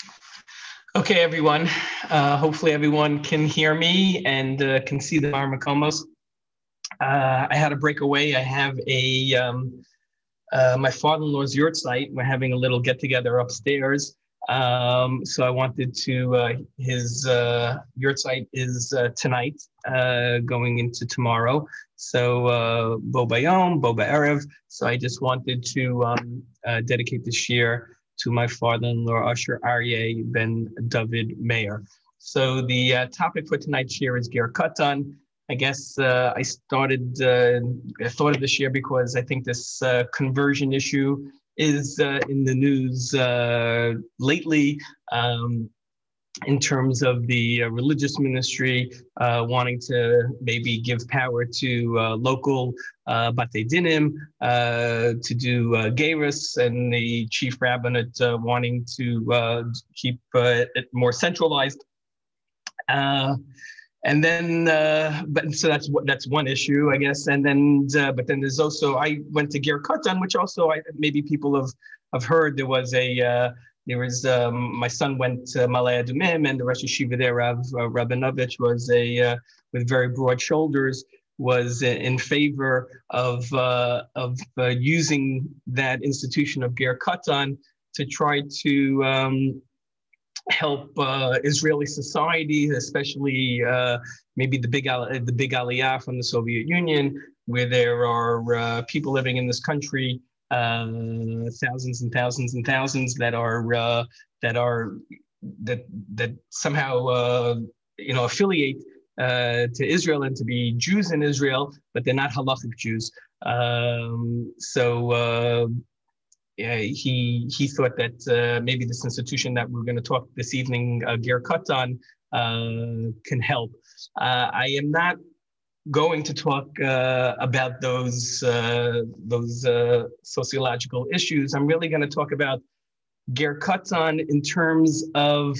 Okay, everyone. Hopefully everyone can hear me and can see the Marmakomos. I had to break away. I have my father-in-law's yurt site. We're having a little get-together upstairs. So I wanted to, his yurt site is tonight, going into tomorrow. So Bo Bayom, Bo Ba'erev. So I just wanted to dedicate this year to my father-in-law, Usher Aryeh ben David Meir. So the topic for tonight's year is Ger Katan. I guess I thought of this year because I think this conversion issue is in the news lately, in terms of the religious ministry wanting to maybe give power to local Batei Dinim to do Geirus, and the chief rabbinate wanting to keep it more centralized. And then, but so that's one issue, I guess. And then, but then there's also, I went to Ger Katan, which also maybe people have heard. My son went to Malay Adumim, and the Rosh Yeshiva there, Rav Rabinovich, was with very broad shoulders, was in favor of using that institution of Ger Katan to try to help Israeli society, especially maybe the big Aliyah from the Soviet Union, where there are people living in this country, thousands and thousands and thousands that somehow affiliate to Israel and to be Jews in Israel, but they're not halachic Jews. He thought that maybe this institution that we're going to talk this evening, Ger Katan, can help. I am not going to talk about those sociological issues. I'm really going to talk about Ger Katan in terms of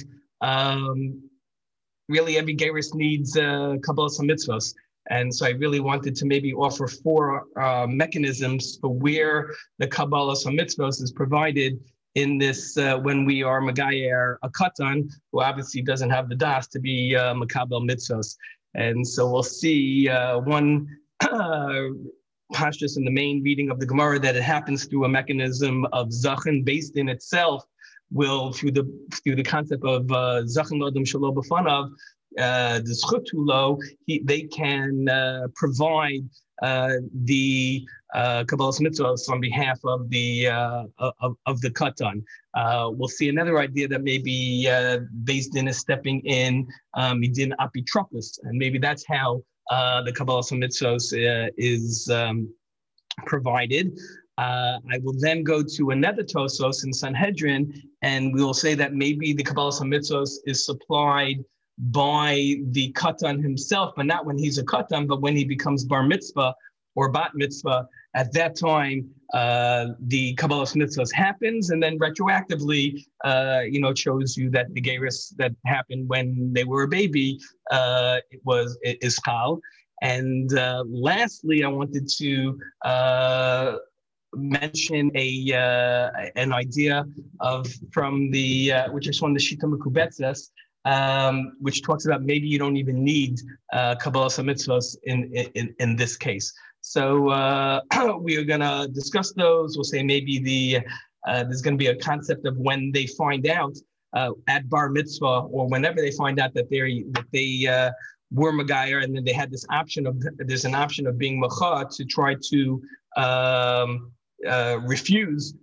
really every Geirus needs Kabbalas HaMitzvos. And so I really wanted to maybe offer four mechanisms for where the Kabbalas HaMitzvos is provided in this when we are Magayer a Katan, who obviously doesn't have the das to be Makabel Mitzvos. And so we'll see one pashtus in the main reading of the Gemara that it happens through a mechanism of Zachin based in itself, will through the concept of Zachin Lodom Shalom B'fanav, the Zchutulo, they can provide the Kabbalas Mitzvos on behalf of the Katan. We'll see another idea that maybe based in is stepping in Midin Apitropos, and maybe that's how the Kabbalas Mitzvos is provided. I will then go to another Tosos in Sanhedrin, and we will say that maybe the Kabbalas Mitzvos is supplied by the Katan himself, but not when he's a Katan, but when he becomes Bar Mitzvah or Bat Mitzvah. At that time, the Kabbalas Mitzvahs happens, and then retroactively, it shows you that the Geirus that happened when they were a baby, it was Ischal. And lastly, I wanted to mention an idea from which is from the Shita Mekubetzes, which talks about maybe you don't even need Kabbalas HaMitzvos in this case. So we are going to discuss those. We'll say maybe there's going to be a concept of when they find out at Bar Mitzvah, or whenever they find out that they were Magayer, and then they had there's an option of being Macha to try to refuse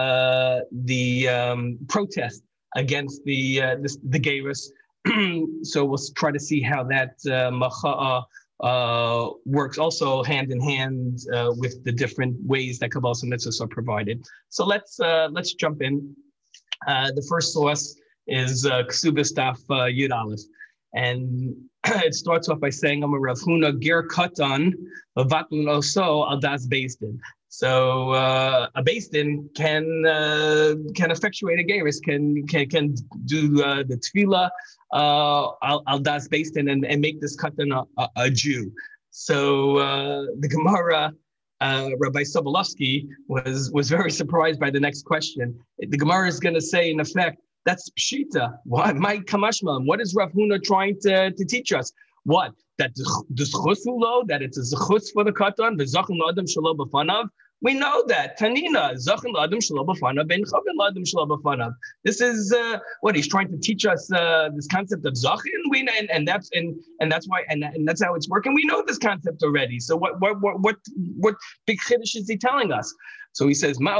the protest against the Geirus. So we'll try to see how that Macha'a works also hand in hand with the different ways that Kabbalas HaMitzvos are provided. So let's jump in. The first source is Ksubas Daf Yud Aleph, and it starts off by saying, "I'm a Rav Huna Ger Katan Vatlun Oso Al Das Beis Din." So a Beis Din can effectuate a Geirus, can do the tefillah al das Beis Din and make this Katan a Jew. So the Gemara, Rabbi Sobolovsky was very surprised by the next question. The Gemara is going to say, in effect, That's pshita. Why? My kamashma. What is Rav Huna trying to teach us? What? That the zchus hulo, that it's a zchus for the katan, the zachin adam shelo b'fanav. We know that Tanina zachin adam shelo b'fanav ben chavin adam shelo b'fanav. This is what he's trying to teach us. This concept of zachin. And that's why and that's how it's working. We know this concept already. So what big chiddush is he telling us? So he says, the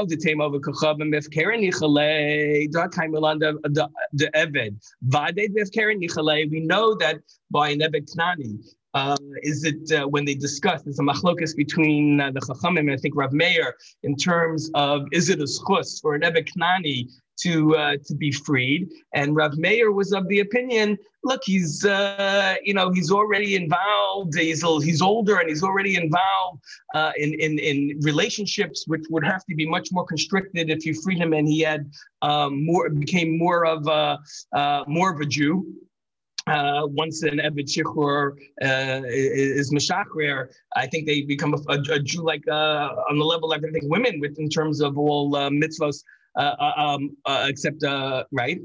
eved. We know that by an eved knani. Is it when they discuss? There's a machlokas between the Chachamim and I think Rav Meir in terms of is it a schus for an eved knani to be freed? And Rav Meir was of the opinion, look, he's already involved. He's older and he's already involved in relationships which would have to be much more constricted if you freed him and he had became more of a Jew. Once an Eved Shichur is Meshachrer, I think they become a Jew like on the level of I think women with in terms of all mitzvos, except right.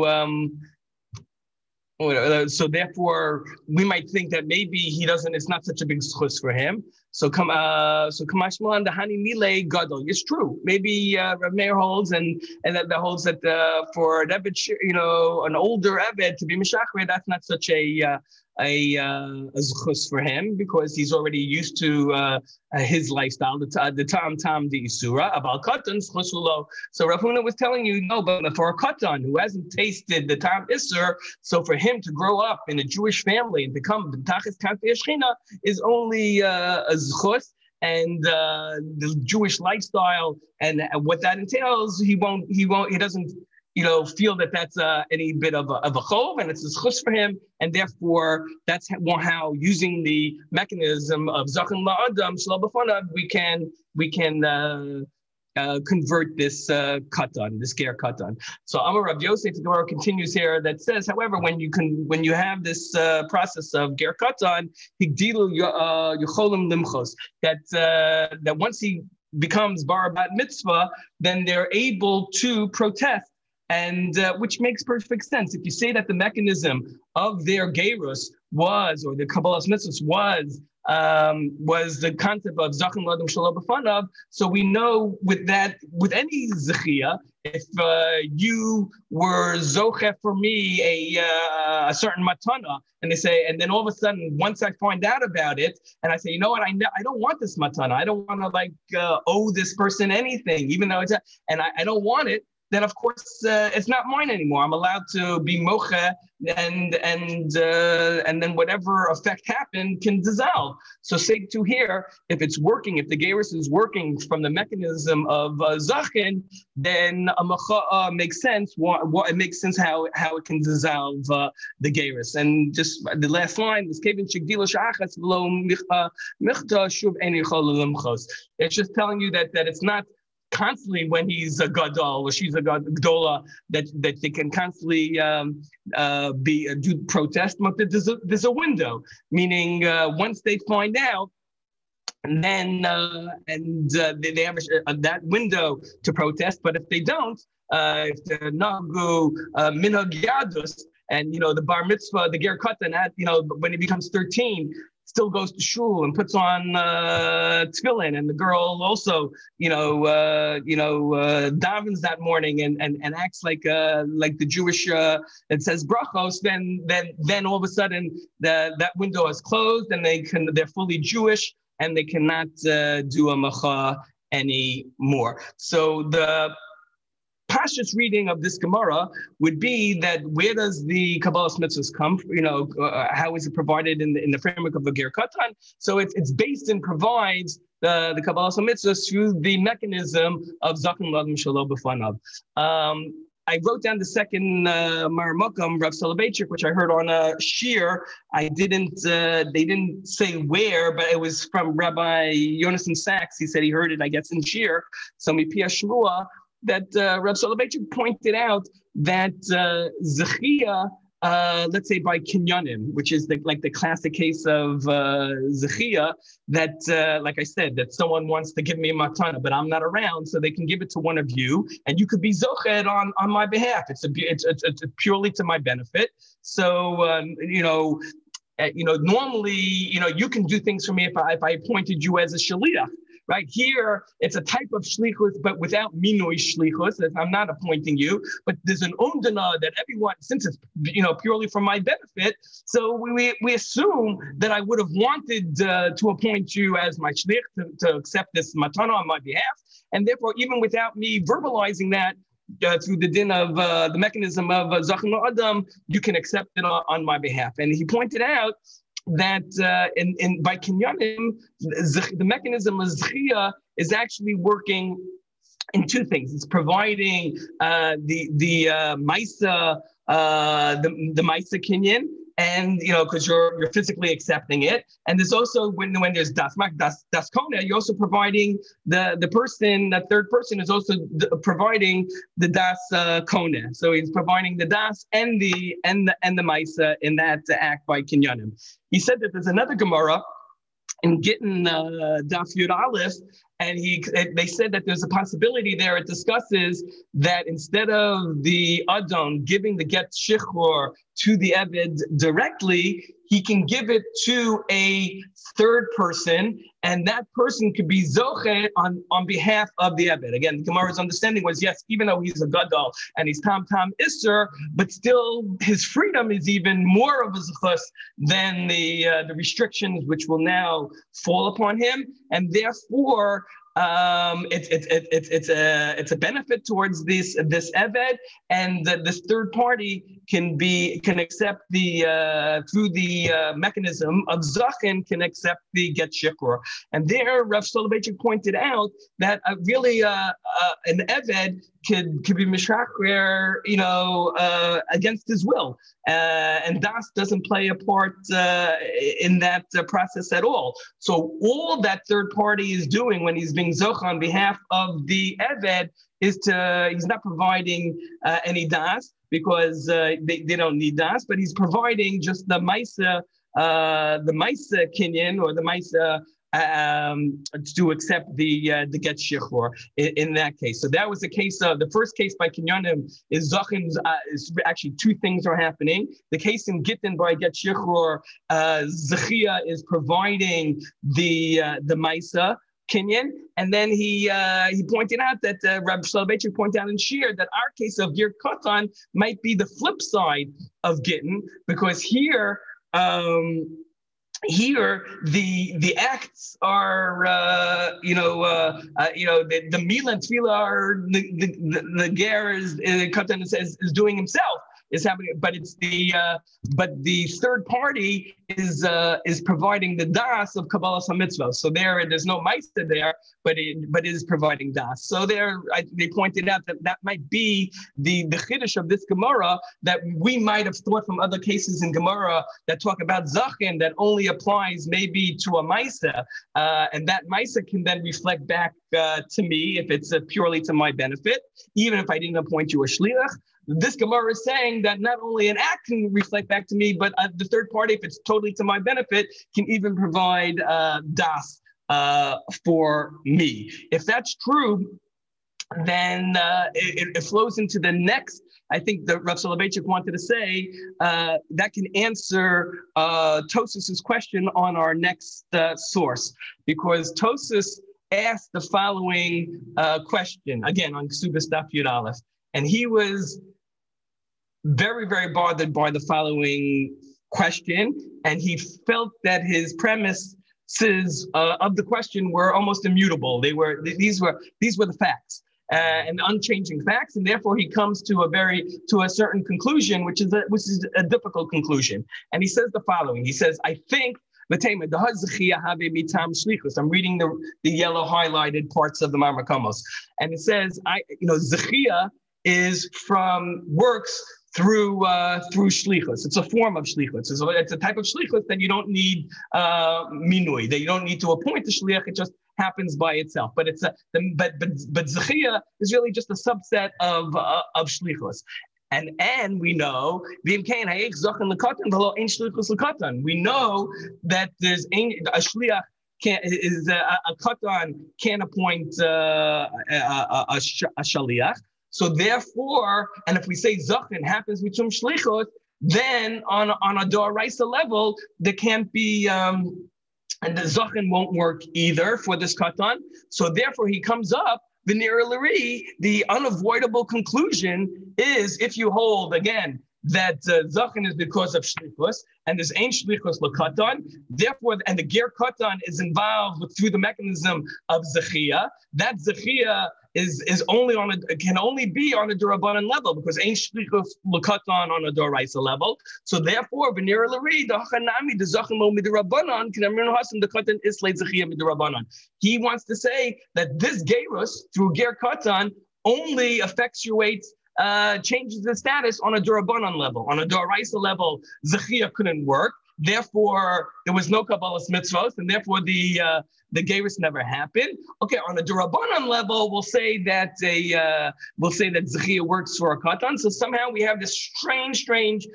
So therefore, we might think that maybe he doesn't. It's not such a big schus for him. So Kamashmalan the Hani Mile Gadol. It's true. Maybe Rav Meir holds and that holds that for an Eved, an older Eved to be Meshachrer, that's not such a zchus for him because he's already used to his lifestyle, the tam the isura about katan zchus ulo. So Rav Huna was telling you no, but for a katan who hasn't tasted the tam isur, so for him to grow up in a Jewish family and become the tachas kantei Shechina is only a zchus. And the Jewish lifestyle and what that entails, he doesn't feel that that's any bit of a chov, and it's a schus for him, and therefore that's how using the mechanism of zachin la'adam shelo b'fanav we can convert this katan, this ger katan. So Amar Rav Yosef, the Gemara continues here that says, however, when you have this process of ger katan, higdilu yocholim limchos, that once he becomes bar bat mitzvah, then they're able to protest. And which makes perfect sense. If you say that the mechanism of their gerus or the Kabbalah's mitzvahs was the concept of zachin l'adam shelo b'fanav, so we know with any zechia, if you were zoche for me a certain matana, and they say, and then all of a sudden, once I find out about it, and I say, you know what, I don't want this matana, I don't want to owe this person anything, even though I don't want it. Then of course it's not mine anymore. I'm allowed to be mocha, and then whatever effect happened can dissolve. So say to here, if it's working, if the gerus is working from the mechanism of zachin, then a macha makes sense. It makes sense how it can dissolve the gerus. And just the last line is kevin shegdila shachas v'lo michta shuv ein yichol limchos. It's just telling you that it's not constantly when he's a gadol or she's a gadola that they can constantly do protest. But there's a window, meaning once they find out, and then they have that window to protest. But if they don't, if the nagu minhag yadus and the bar mitzvah, the ger katan, when he becomes 13. Still goes to shul and puts on tefillin, and the girl also, davens that morning and acts like the Jewish that says brachos. Then all of a sudden that window is closed, and they're fully Jewish, and they cannot do a macha anymore. So the Pashtus reading of this Gemara would be that where does the Kabbalah's mitzvahs come? How is it provided in the framework of the ger katan? So it's based and provides the Kabbalah's mitzvahs through the mechanism of zachin l'adam shelo b'fanav. I wrote down the second Maramukam, Rav Soloveitchik, which I heard on a shir. They didn't say where, but it was from Rabbi Yonason Sachs. He said he heard it, I guess, in shir. So Mipia Shmua, that Rav Soloveitchik pointed out that Zechia let's say by kinyanim, which is like the classic case of zechia, that, like I said, that someone wants to give me a matana, but I'm not around, so they can give it to one of you, and you could be zoched on my behalf. It's purely to my benefit. So normally, you can do things for me if I appointed you as a shaliach. Right here, it's a type of shlichus, but without minoi shlichus. I'm not appointing you, but there's an umdana that everyone, since it's purely for my benefit. So we assume that I would have wanted to appoint you as my shlich to accept this matana on my behalf, and therefore, even without me verbalizing that through the din of the mechanism of zachin adam, you can accept it on my behalf. And he pointed out that by kinyanim, the mechanism of zechia is actually working in two things. It's providing the maisa, the maisa kinyan, and because you're physically accepting it. And there's also when there's das kona, you're also providing the person, that third person is also providing the das kona. So he's providing the das and the maisa in that act by kinyanim. He said that there's another Gemara in Gittin Daf Yud Aleph, and they said that there's a possibility there. It discusses that instead of the Adon giving the get shichur to the Eved directly, he can give it to a third person, and that person could be zoche on behalf of the Eved. Again, the Gemara's understanding was, yes, even though he's a gadol and he's tam isser, but still his freedom is even more of a zechus than the restrictions which will now fall upon him, and therefore it's a benefit towards this Eved, and this third party can accept the through the mechanism of zachin can accept the get shikur. And there, Rav Soloveitchik pointed out that really an Eved could be mishracher, against his will, and das doesn't play a part in that process at all. So all that third party is doing when he's being zoch on behalf of the Eved is he's not providing any das, because they don't need das, but he's providing just the maisa kinyan, or the maisa to accept the get shichur in that case. So that was the case of the first case by kinyanim is zachin. Is actually two things are happening. The case in Gittin by get shichur, zechia is providing the maisa kinyan, and then he pointed out that Rabbi Soloveitchik pointed out in Shir that our case of Ger Katan might be the flip side of Gittin, because here the acts are the Mila and Tefillah are the ger is Katan is doing himself, is happening, but it's but the third party is providing the das of Kabbalas HaMitzvah. So there's no meister there, but it is providing das. So they pointed out that might be the chiddush of this Gemara, that we might have thought from other cases in Gemara that talk about zachin that only applies maybe to a meister, and that meister can then reflect back to me if it's purely to my benefit, even if I didn't appoint you a shliach. This Gemara is saying that not only an act can reflect back to me, but the third party, if it's totally to my benefit, can even provide das for me. If that's true, then it flows into the next. I think that Rav Soloveitchik wanted to say that can answer Tosfos's question on our next source, because Tosfos asked the following question, again on Ksubas Daf Yud Aleph, and he was very, very bothered by the following question, and he felt that his premises of the question were almost immutable. These were the facts. And unchanging facts, and therefore he comes to a certain conclusion, which is a difficult conclusion. And he says the following. He says, I think I'm reading the yellow highlighted parts of the Marmar Komos, and it says, zechia is from works through shlichus. It's a form of shlichus. It's a type of shlichus that you don't need minui, that you don't need to appoint the shliach. It just happens by itself. But zechia is really just a subset of shlichus. And we know we know that there's a shliach is a katan can't appoint a shaliach. So therefore, and if we say zachin happens with some shlichot, then on a doraisa level, there can't be and the zachin won't work either for this katan. So therefore, he comes up. The unavoidable conclusion is if you hold again that zachin is because of shlichus, and there's ain't shlichus l'katan. Therefore, and the ger katan is involved through the mechanism of zechia. That zechia is only can only be on a durabanan level because ain't shlichus l'katan on a doraisa level. So therefore, v'nira l'ri the hachanami the zachin lo midurabanan can amrin hasim the katan islay zechia midurabanan. He wants to say that this gerus through ger katan only effectuates. Changes the status on a durabanan level. On a doraisa level, zechia couldn't work. Therefore, there was no kabbalas mitzvos, and therefore the gerus never happened. Okay, on a durabanan level, we'll say that zechia works for a katan. So somehow we have this strange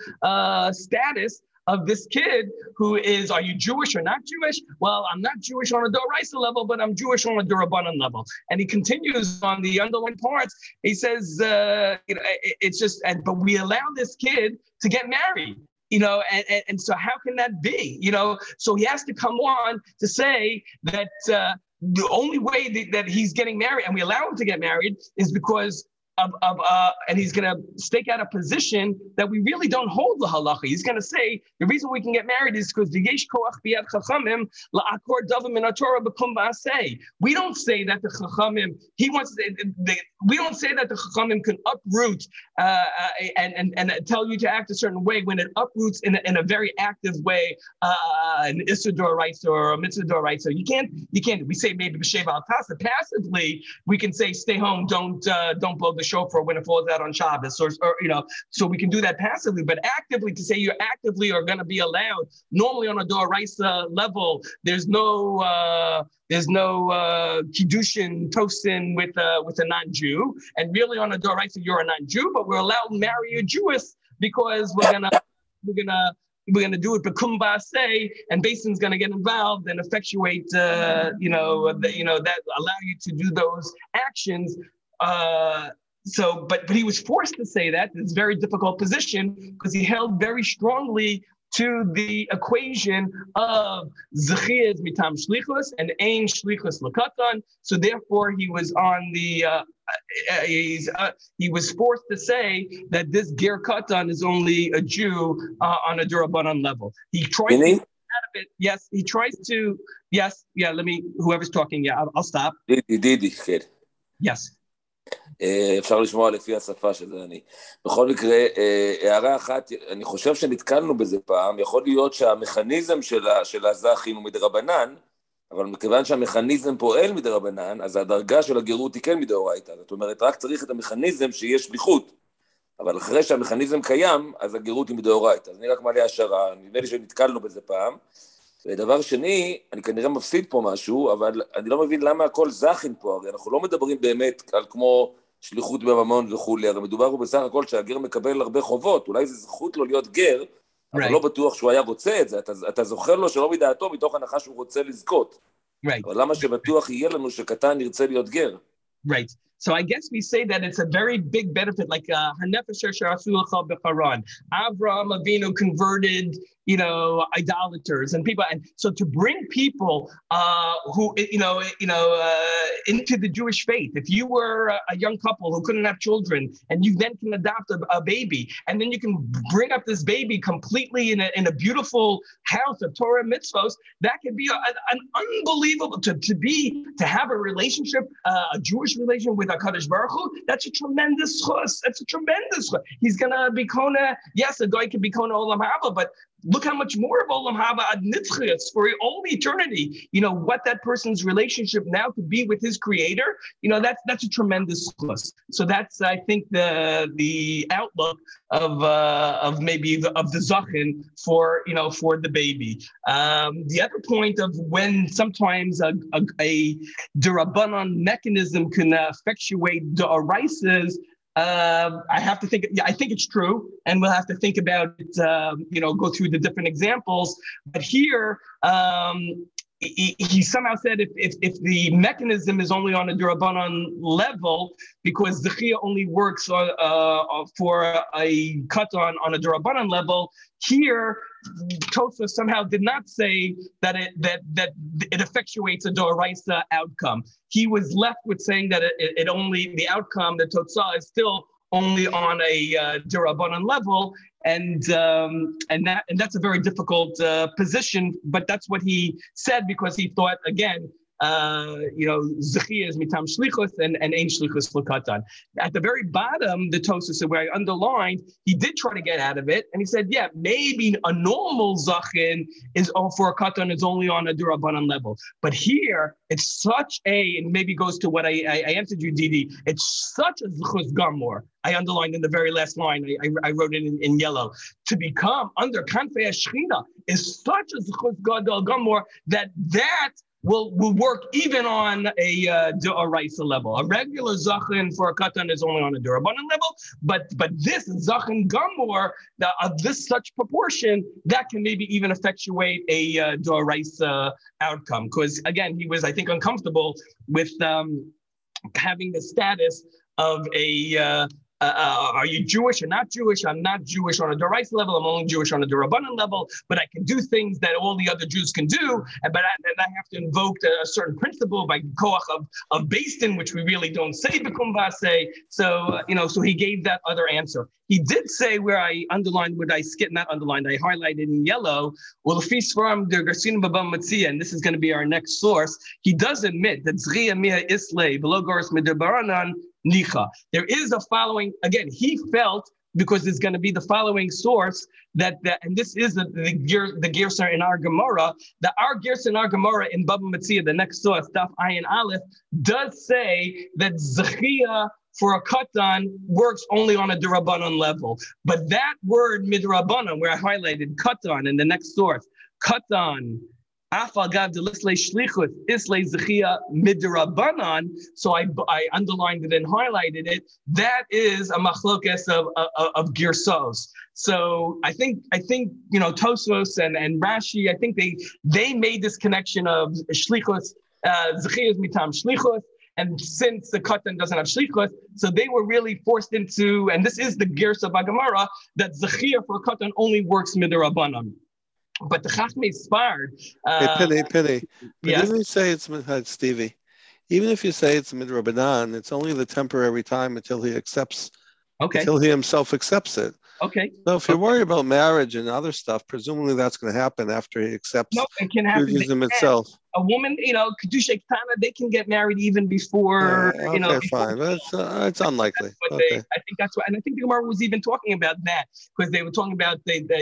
status of this kid who is, are you Jewish or not Jewish? Well, I'm not Jewish on a doraisa level, but I'm Jewish on a durabanan level. And he continues on the underlying parts. He says, it's just, but we allow this kid to get married. And so how can that be? So he has to come on to say that the only way that he's getting married, and we allow him to get married, is because and he's going to stake out a position that we really don't hold the halacha. He's going to say the reason we can get married is because the yesh koach biyad chachamim la'akor davim min haTorah b'kum ba'aseh. We don't say that the chachamim. We don't say that the chachamim can uproot and tell you to act a certain way when it uproots in a very active way an issur d'oraisa or a mitzvah d'oraisa. You can't. We say maybe b'sheva al tasa. Passively, we can say stay home, don't blow the shofar when it falls out on Shabbos, or so we can do that passively. But actively, to say you actively are going to be allowed, normally on a doraisa level, there's no kiddushin tosin with a non-Jew, and really on a doraisa you're a non-Jew, but we're allowed to marry a Jewess because we're gonna do it b'kum ba'aseh, and Basin's gonna get involved and effectuate that allow you to do those actions. But he was forced to say that. It's a very difficult position because he held very strongly to the equation of zechia is mitam shlichus and ein shlichus l'katan. So therefore, he was on the he was forced to say that this ger katan is only a Jew on a durabanan level. He tried to get out of it. Yes, he tries to. Yes, yeah. Whoever's talking. Yeah, I'll stop. Yes. אפשר לשמוע לפי השפה שזה אני. בכל מקרה, הערה אחת, אני חושב שנתקלנו בזה פעם, יכול להיות שהמכניזם של הזכין הוא מדרבנן, אבל מכיוון שהמכניזם פועל מדרבנן, אז הדרגה של הגרות היא כן מדאורייתא. זאת אומרת, רק צריך את המכניזם שיש שליחות. אבל אחרי שהמכניזם קיים, אז הגרות היא מדאורייתא. אז אני רק מעלה השערה, נדמה לי שנתקלנו בזה פעם. ודבר שני, אני כנראה מפסיד פה משהו, אבל אני לא מבין למה הכל זכין פה, הרי אנחנו לא מדברים באמת על כמו שליחות בממון וכולי, הרי מדובר הוא בסך הכל שהגר מקבל הרבה חובות, אולי זה זכות לו להיות גר, אבל לא בטוח שהוא היה רוצה את זה, אתה זוכר לו שלא מדעתו מתוך הנחה שהוא רוצה לזכות. אבל למה שבטוח יהיה לנו שקטן ירצה להיות גר? Right. So I guess we say that it's a very big benefit, like Hanefesh Sharasulcha Becharan. Avraham Avinu converted, idolaters and people, and so to bring people who into the Jewish faith. If you were a young couple who couldn't have children, and you then can adopt a baby, and then you can bring up this baby completely in a beautiful house of Torah mitzvos, that could be an unbelievable to have a relationship, a Jewish relationship with HaKadosh Baruch Hu. That's a tremendous chus. That's a tremendous chus. He's gonna be kona. Yes, a guy can be kona olam haba, but look how much more of olam haba ad nitzchias for all eternity. What that person's relationship now could be with his creator. That's a tremendous chus. So that's, I think, the outlook of maybe the zachin for the baby. The other point of when sometimes a derabanan mechanism can effectuate the oraisas. I have to think. Yeah, I think it's true, and we'll have to think about it. Go through the different examples. But here, he somehow said if the mechanism is only on a Durabanan level, because Zechia only works for a katan on a Durabanan level, here Tosfos somehow did not say that it effectuates a Doraisa outcome. He was left with saying that it only, the outcome, the Totzah, is still only on a Durabanan level, and that's a very difficult position. But that's what he said, because he thought, again, Zechia is mitam shlichus and ain't shlichus l'katan. At the very bottom, the Tosfos, where I underlined, he did try to get out of it, and he said, yeah, maybe a normal zachin is for a katan is only on a durabanan level, but here it's such a, and maybe goes to what I answered you, Didi. It's such a zechus gamor. I underlined in the very last line. I wrote it in yellow. To become under kanfei shechina is such a zechus gadol gamor that will work even on a D'oraisa level. A regular zachin for a katan is only on a Durabanan level, but this zachin gamor of this such proportion, that can maybe even effectuate a D'oraisa outcome. Because again, he was, I think, uncomfortable with having the status of a are you Jewish or not Jewish? I'm not Jewish on a D'oraisa level. I'm only Jewish on a D'Rabbanan level, but I can do things that all the other Jews can do. But I have to invoke a certain principle by koach of Beis Din, which we really don't say b'kum v'aseh. So he gave that other answer. He did say, where I underlined, I highlighted in yellow, well, if he's from the Garcinim Baba Matzia, and this is going to be our next source, he does admit that Zriya Mia Islay, below Goris Midabaranan, Nicha. There is a following, again, he felt, because there's going to be the following source, and this is the Gersa in our Gemara, our Gersa in our Gemara in Baba Matzia, the next source, Daf Ayin Aleph, does say that Zechia for a katan works only on a D'Rabbanan level. But that word midrabbanan, where I highlighted katan in the next source, katan, afagav delisle shlichut isle zechia midrabbanan. So I underlined it and highlighted it. That is a machlokes of girsos. So I think Tosfos and Rashi, I think they made this connection of shlichus, zechia is mitam shlichus. And since the katan doesn't have shlichus, so they were really forced into, and this is the Gersa Bagamara, that zechia for a katan only works midrabbanan. But the Chachmei Sfard. Penny. But yes? Even if you say it's Stevie, even if you say it's midrabbanan, it's only the temporary time until he accepts. Okay. Until he himself accepts it. Okay. So if you're worried about marriage and other stuff, presumably that's going to happen after he accepts Judaism itself. A woman, Kedusha Ketana, they can get married even before, fine. But it's unlikely. I think that's why, and I think the Gemara was even talking about that, because they were talking about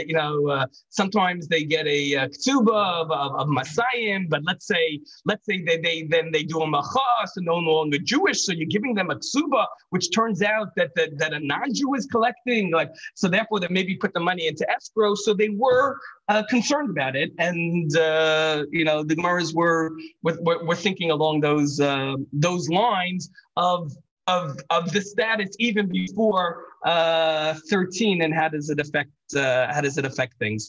sometimes they get a ketubah of Masayim, but let's say they do a machas and no longer Jewish, so you're giving them a ketubah, which turns out that a non-Jew is collecting, so therefore they maybe put the money into escrow. So they were concerned about it, and the Gemaras were thinking along those lines of the status even before 13, and how does it affect things?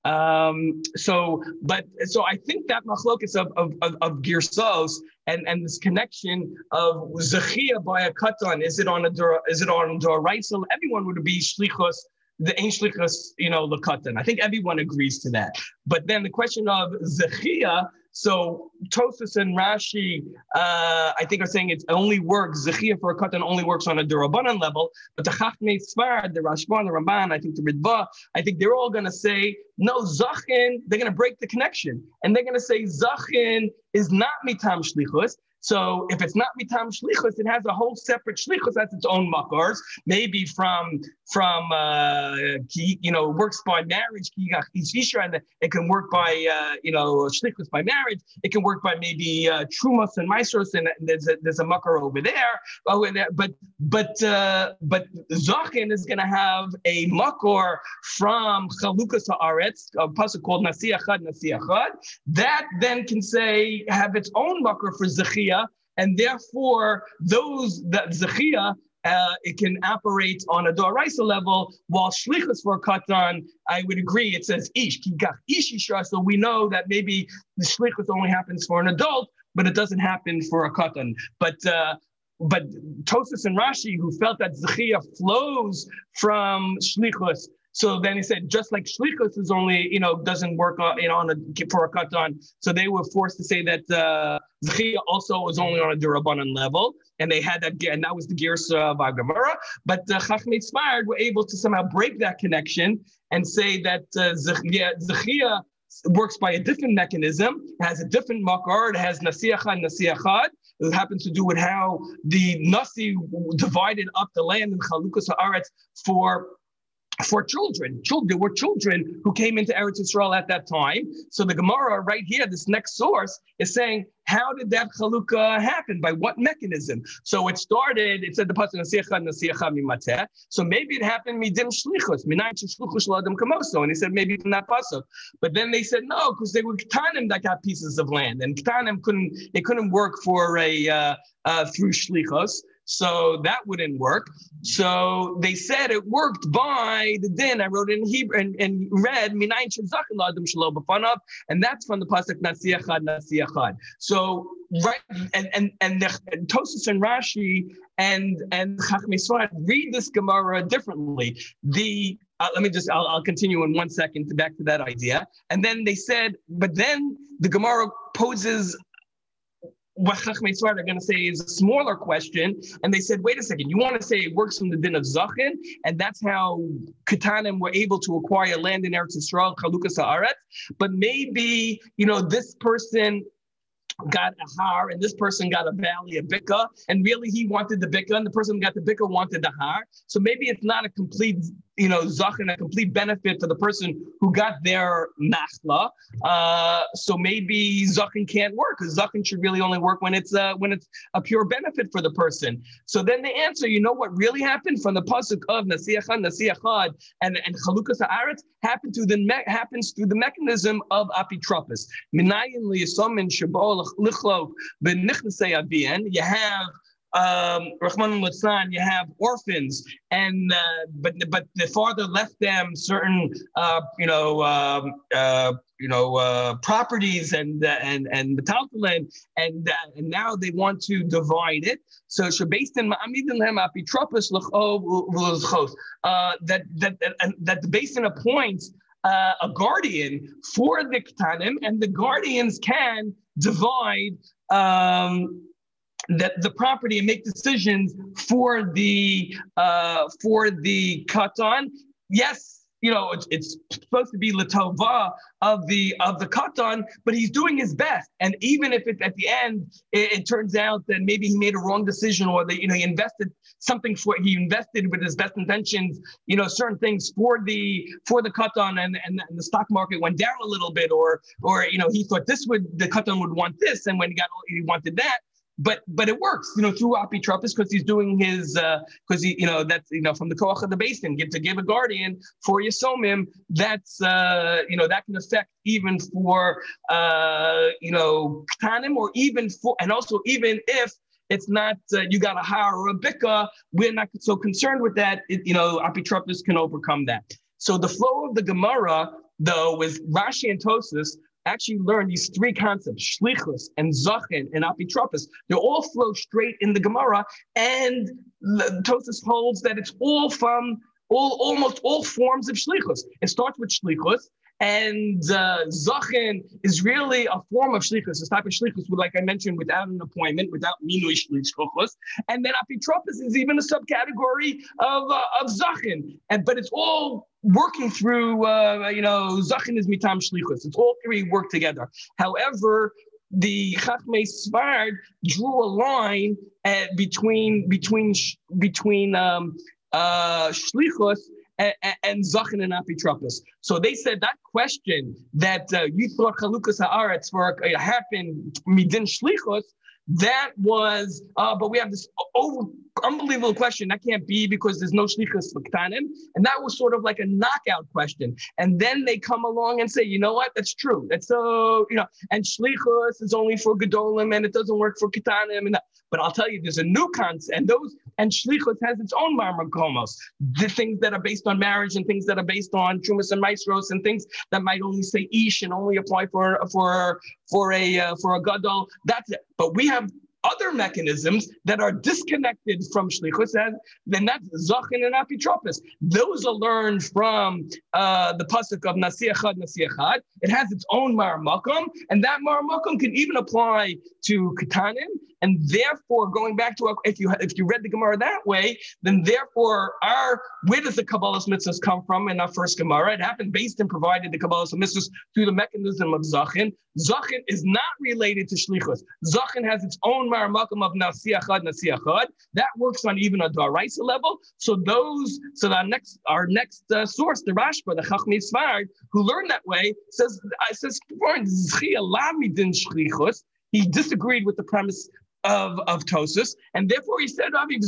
So I think that machlokes of girsos and this connection of zechia by a katan, is it on D'oraisa? Everyone would be shlichus. The ain shlichus, the katan. I think everyone agrees to that. But then the question of zechia, so Tosfos and Rashi, I think are saying it only works, zechia for a katan only works on a D'Rabbanan level, but the Chachmei Sfard, the Rashban, the Ramban, I think the Ritva, I think they're all going to say, no, zachin, they're going to break the connection. And they're going to say zachin is not mitam shlichus. So if it's not mitam shlichus, it has a whole separate shlichus, that's its own makars, maybe from works by marriage, and it can work by shlichus by marriage. It can work by maybe trumas and maasros, and there's a makar over there. But zachin is going to have a makar from chalukas haaretz, a pasuk called Nasi Achad. That then can have its own makar for zechia. And therefore, that zechia it can operate on a Doraisa level, while Shlichus for a Katan, I would agree, it says Ish, Kigach Ish Isha, so we know that maybe the Shlichus only happens for an adult, but it doesn't happen for a Katan. But Tosfos and Rashi, who felt that Zechia flows from Shlichus, so then he said, just like Shlichus is only, doesn't work, for a Katan. So they were forced to say that Zechia also was only on a Durabanan level, and they had that, and that was the Girsa of Gemara. But Chachmei Sfard were able to somehow break that connection and say that Zechia works by a different mechanism, has a different makar, it has Nasiachad and Nasiachad. It happens to do with how the Nasi divided up the land in Chalukas Haaretz for children. There were children who came into Eretz Yisrael at that time. So the Gemara right here, this next source, is saying, how did that chalukah happen? By what mechanism? So it said the pasuk Nasiachad mimateh. So maybe it happened midim shlichus, minayin shlichus l'adam kamoso. And he said maybe from that pasuk. But then they said no, because they were ketanim that got pieces of land, and ketanim couldn't work for through shlichus. So that wouldn't work. So they said it worked by the din. I wrote it in Hebrew and read minayin shezachin l'adam shelo b'fanav, and that's from the pasuk Nasiachad. So right, and Tosfos and Rashi and Chachmei Sfard read this Gemara differently. I'll continue in 1 second back to that idea. And then they said, but then the Gemara poses what Chachmei Sfard are going to say is a smaller question, and they said, wait a second, you want to say it works from the din of Zachin, and that's how Ketanim were able to acquire land in Eretz Yisrael, Chalukas Haaretz, but maybe, this person got a har, and this person got a valley, a bika, and really he wanted the bika, and the person who got the bika wanted the har. So maybe it's not a complete, zachin, a complete benefit to the person who got their nachla. So maybe zachin can't work, because zachin should really only work when it's a pure benefit for the person. So then they answer, what really happened from the pasuk of Nasiachad and Chalukas Haaretz happens through the mechanism of apitropis. Minayin liyasomin shebol lichlok b'nichnasei avian. You have Rahman al-Litzlan, you have orphans, and but the father left them certain properties and metaltalin, and now they want to divide it. So based in ma'amidin lehem apitropos l'cho v'l'zchos, that the basin appoints a guardian for the ketanim, and the guardians can divide the property and make decisions for the katan. Yes, it's supposed to be latova of the katan, but he's doing his best. And even if at the end it turns out that maybe he made a wrong decision, or that he invested with his best intentions, certain things for the katan, and the stock market went down a little bit, or he thought the katan would want this, and when he wanted that. But it works, through apitropis, because he's doing his, that's, from the koach of the basin, to give a guardian for Yisomim, that's, that can affect even for, ktanim, or even for, and also even if it's not, you got a har or a bika, we're not so concerned with that, apitropis can overcome that. So the flow of the Gemara, though, with Rashi and Tosfos, actually learn these three concepts, shlichus and zachin and apitropis. They all flow straight in the Gemara, and Tosfos holds that it's all from almost all forms of shlichus. It starts with shlichus, and zachin is really a form of shlichus, a type of shlichus, like I mentioned, without an appointment, without minui shlichus. And then apitropis is even a subcategory of zachin, but it's all working through, zachin is mitam shlichus. It's all three work together. However, the Chachmei Sfard drew a line between shlichus and zachin and apitropis. So they said that question that you thought Chalukas Haaretz happened midin shlichus, That was, but we have this unbelievable question. That can't be because there's no shlichus for ketanim. And that was sort of like a knockout question. And then they come along and say, you know what? That's true. That's so, and shlichus is only for gedolim and it doesn't work for ketanim. But I'll tell you, there's a new concept, and shlichus has its own marmakomos. The things that are based on marriage and things that are based on trumas and maestros and things that might only say ish and only apply for a gadol. That's it. But we have other mechanisms that are disconnected from shlichus, then that's zachin and apitropis. Those are learned from the pasuk of Nasi Echad, Nasi Echad. It has its own marmakom, and that marmakom can even apply to ketanim. And therefore, going back to if you read the Gemara that way, then therefore where does the Kabbalah's mitzvahs come from in our first Gemara? It happened based and provided the Kabbalah's mitzvahs through the mechanism of Zachin. Zachin is not related to Shlichus. Zachin has its own marmakom of Nasi Echad, Nasi Echad. That works on even a Daraisa level. So our next source, the Rashba, the Chachmei Sfard, who learned that way, says Zchia Lami din Shlichus. He disagreed with the premise of Tosus, and therefore he said, and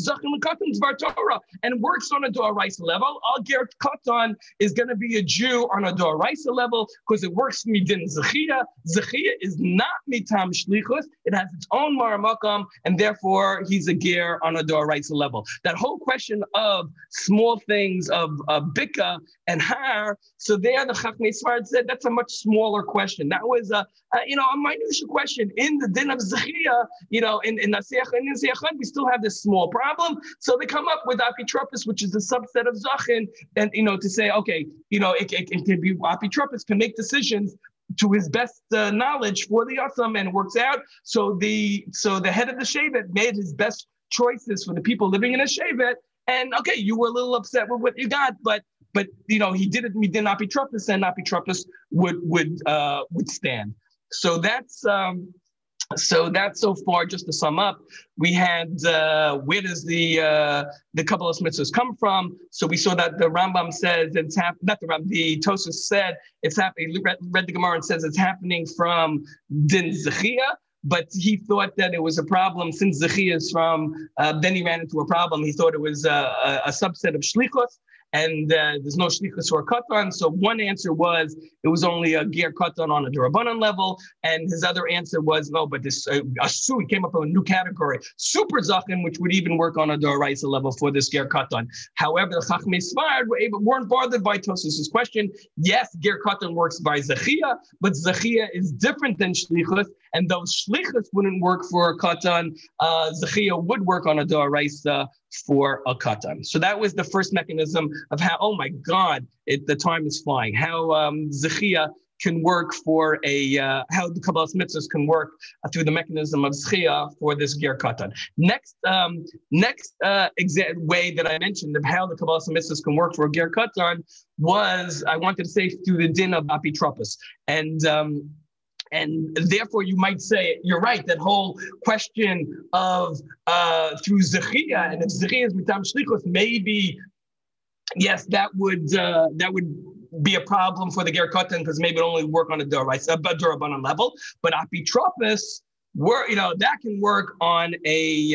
works on a Doraisa level. Al Ger Katan is going to be a Jew on a Doraisa level because it works midin Zechia. Zechia is not mitam shlichus. It has its own maramakam, and therefore he's a Ger on a Doraisa level. That whole question of small things of Bika and Har, so there the Chachmei Sfard said that's a much smaller question. That was a minutiae question. In the din of Zechia, in Nasiach and Nasiach, we still have this small problem. So they come up with Apitropis, which is a subset of Zachin, and to say, okay, it can be Apitropis can make decisions to his best knowledge for the Yasam, and it works out. So the head of the Shevet made his best choices for the people living in a Shevet, and okay, you were a little upset with what you got, but he did it. We did Apitropis, and Apitropis would stand. So that's so far. Just to sum up, we had where does the Kabbalah's mitzvahs come from? So we saw that the Rambam says it's happening. Not the Rambam. The Tosfos said it's happening. Read the Gemara and says it's happening from din Zechia. But he thought that it was a problem since Zechia is from. Then he ran into a problem. He thought it was a subset of Shlichus. And there's no shlichus or katan. So one answer was it was only a ger katan on a durabanan level, and his other answer was no, but this he came up with a new category, super zachin, which would even work on a duraisa level for this ger katan. However, the Chachmei Sfard weren't bothered by Tosfos' question. Yes, ger katan works by zechia, but zechia is different than shlichus, and those shlichus wouldn't work for a katan. Zechia would work on a duraisa for a katan. So that was the first mechanism of how, oh my God, the time is flying, how Zechia can work for how the Kabbalah's mitzvahs can work through the mechanism of Zechia for this ger katan. Next way that I mentioned of how the Kabbalah's mitzvahs can work for a ger katan was, I wanted to say, through the din of apitropos. And therefore, you might say, you're right, that whole question of through Zechia, and if Zechia is mitam shlichus, maybe, yes, that would be a problem for the ger katan because maybe it only work on a durabanan level. But apitropos, that can work on a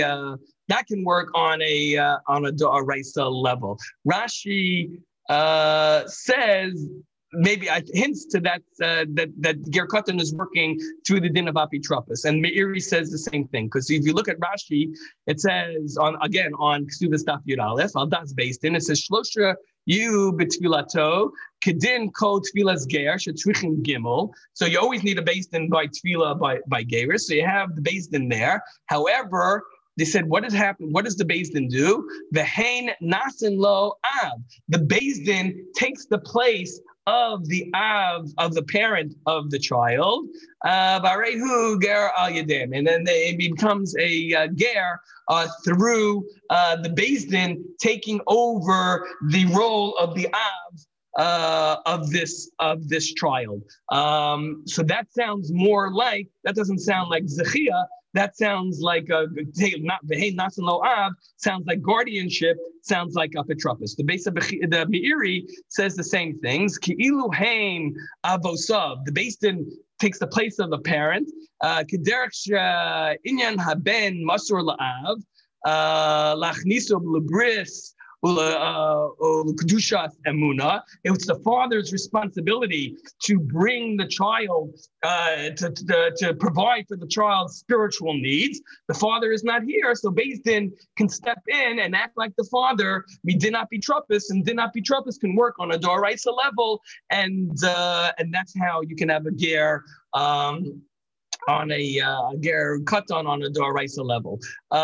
duraisa level. Rashi says. Maybe hints to that ger katan is working through the din of apitropos, and Meiri says the same thing, because if you look at Rashi, it says on Ksuvas Daf Yud Aleph al das based in, it says shlosha you betfilato kedin kol tfilas ger shetzrichin gimel. So you always need a based in by tefillah by ger. So you have the based in there. However, they said, what has happened? What does the Beis Din do? The hein nasin lo av. The Beis Din takes the place of the av, of the parent of the child, barehu ger al yedem, and then it becomes a ger through the Beis Din taking over the role of the av of this child. So that sounds more like, that doesn't sound like Zechia. That sounds like sounds like guardianship, sounds like apotropos. The base of the Meiri says the same things. Ki'ilu haim avosav. The Beis Din takes the place of the parent. Kederech inyan haben masur la'av lachniso lebris. It's the father's responsibility to bring the child, to provide for the child's spiritual needs. The father is not here, so Beis Din can step in and act like the father. Din apotropos, and din apotropos can work on a doraisa level, and that's how you can have a ger on a ger katan on a doraisa level.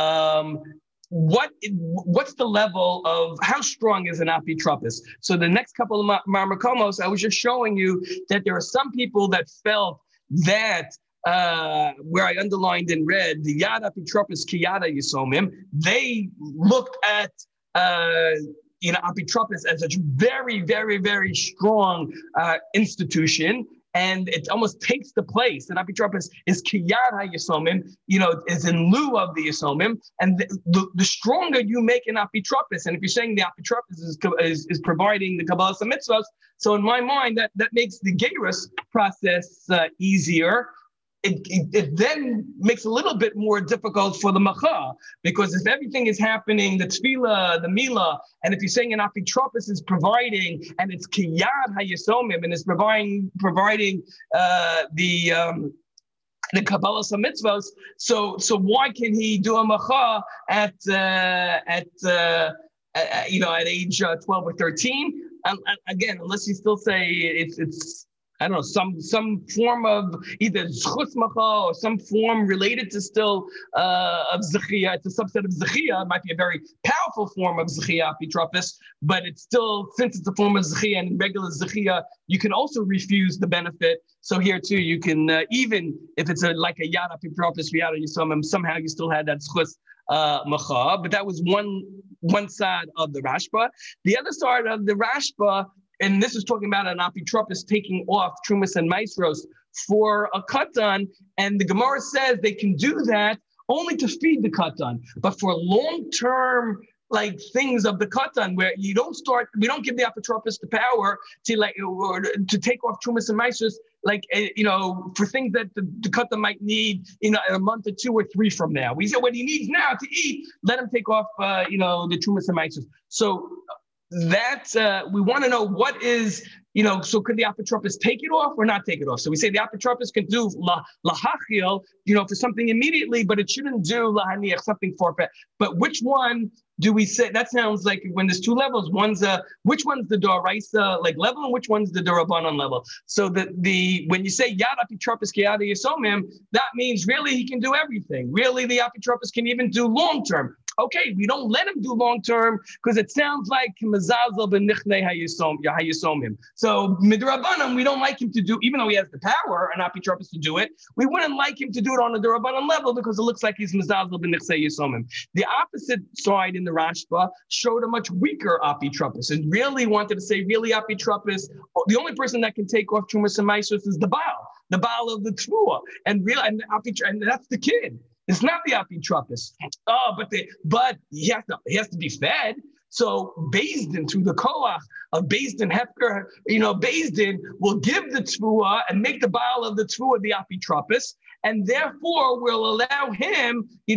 What's the level of how strong is an apotropos? So the next couple of marmakomos, I was just showing you that there are some people that felt that where I underlined in red the yad apotropos ki yada yisomim, they looked at apotropos as a very, very, very strong institution. And it almost takes the place. And apotropos is kiyad ha-yisomim, is in lieu of the yisomim. And the stronger you make an apotropos, and if you're saying the apotropos is providing the Kabbalas HaMitzvos, so in my mind, that makes the gerus process easier. It then makes a little bit more difficult for the macha, because if everything is happening, the tefillah, the milah, and if you're saying an apotropos is providing, and it's kiyad hayisomim, and it's providing the Kabbalas HaMitzvos, so why can he do a macha at age 12 or 13? Again, unless you still say it's I don't know, some form of either zchus macha or some form related to still of zechia. It's a subset of zechia. It might be a very powerful form of zechia apotropos, but it's still, since it's a form of zechia, and in regular zechia, you can also refuse the benefit. So here too, you can, even if it's like a yad apotropos, yad yisomim, somehow you still had that zchus macha. But that was one side of the Rashba. The other side of the Rashba, and this is talking about an apotropos taking off Trumas and Maestros for a katan, and the Gemara says they can do that only to feed the katan, but for long-term things of the katan, where we don't give the apotropos the power to take off Trumas and Maestros, for things that the katan might need in a month or 2 or 3 from now. We say what he needs now to eat, let him take off the Trumas and Maestros. So that we want to know what is, so could the apotropos take it off or not take it off? So we say the apotropos can do lahachil, for something immediately, but it shouldn't do lahaniach, something forfeit. But which one do we say? That sounds like when there's 2 levels, which one's the doraisa level and which one's the dorabanan level? So when you say yad apotropos ki yada yisomim, that means really he can do everything. Really the apotropos can even do long term. Okay, we don't let him do long term because it sounds like mazazel b'nichnei hayisomim. So midrabanan, we don't like him to do, even though he has the power and apotropos to do it, we wouldn't like him to do it on a derabanan level because it looks like he's mazazel b'nichnei hayisomim. The opposite side in the Rashba showed a much weaker apotropos and really wanted to say really apotropos. The only person that can take off Trumas and Maestros is the Baal of the Tvua, and that's the kid. It's not the apotropos. But he has to be fed. So Beis Din, through the koach of Beis Din Hefker, Beis Din will give the tvua and make the Baal of the tvua the apotropos, and therefore will allow him, the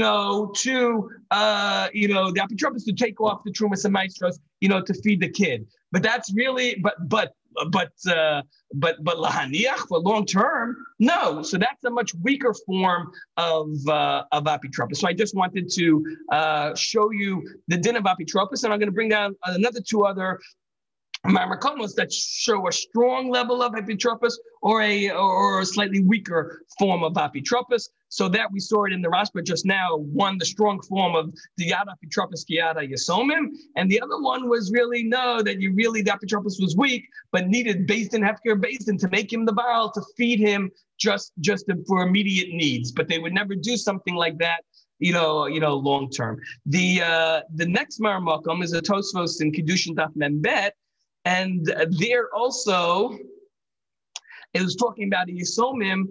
apotropos to take off the Trumas and Maestros, to feed the kid. But that's really, but lahaniach for long term, no. So that's a much weaker form of apotropos. So I just wanted to show you the din of apotropos, and I'm going to bring down another 2 other marmakomos that show a strong level of apotropos or a slightly weaker form of apotropos. So that we saw it in the Rashba just now. One, the strong form of the yad apotropos ki yada yisomim, and the other one was really the apotropos was weak, but needed Beis Din Hefker Beis Din to make him the Baal to feed him just for immediate needs. But they would never do something like that, long term. The next marmakom is a Tosfos in Kiddushin Daf Mem Bet, and there also It was talking about a Yisomim,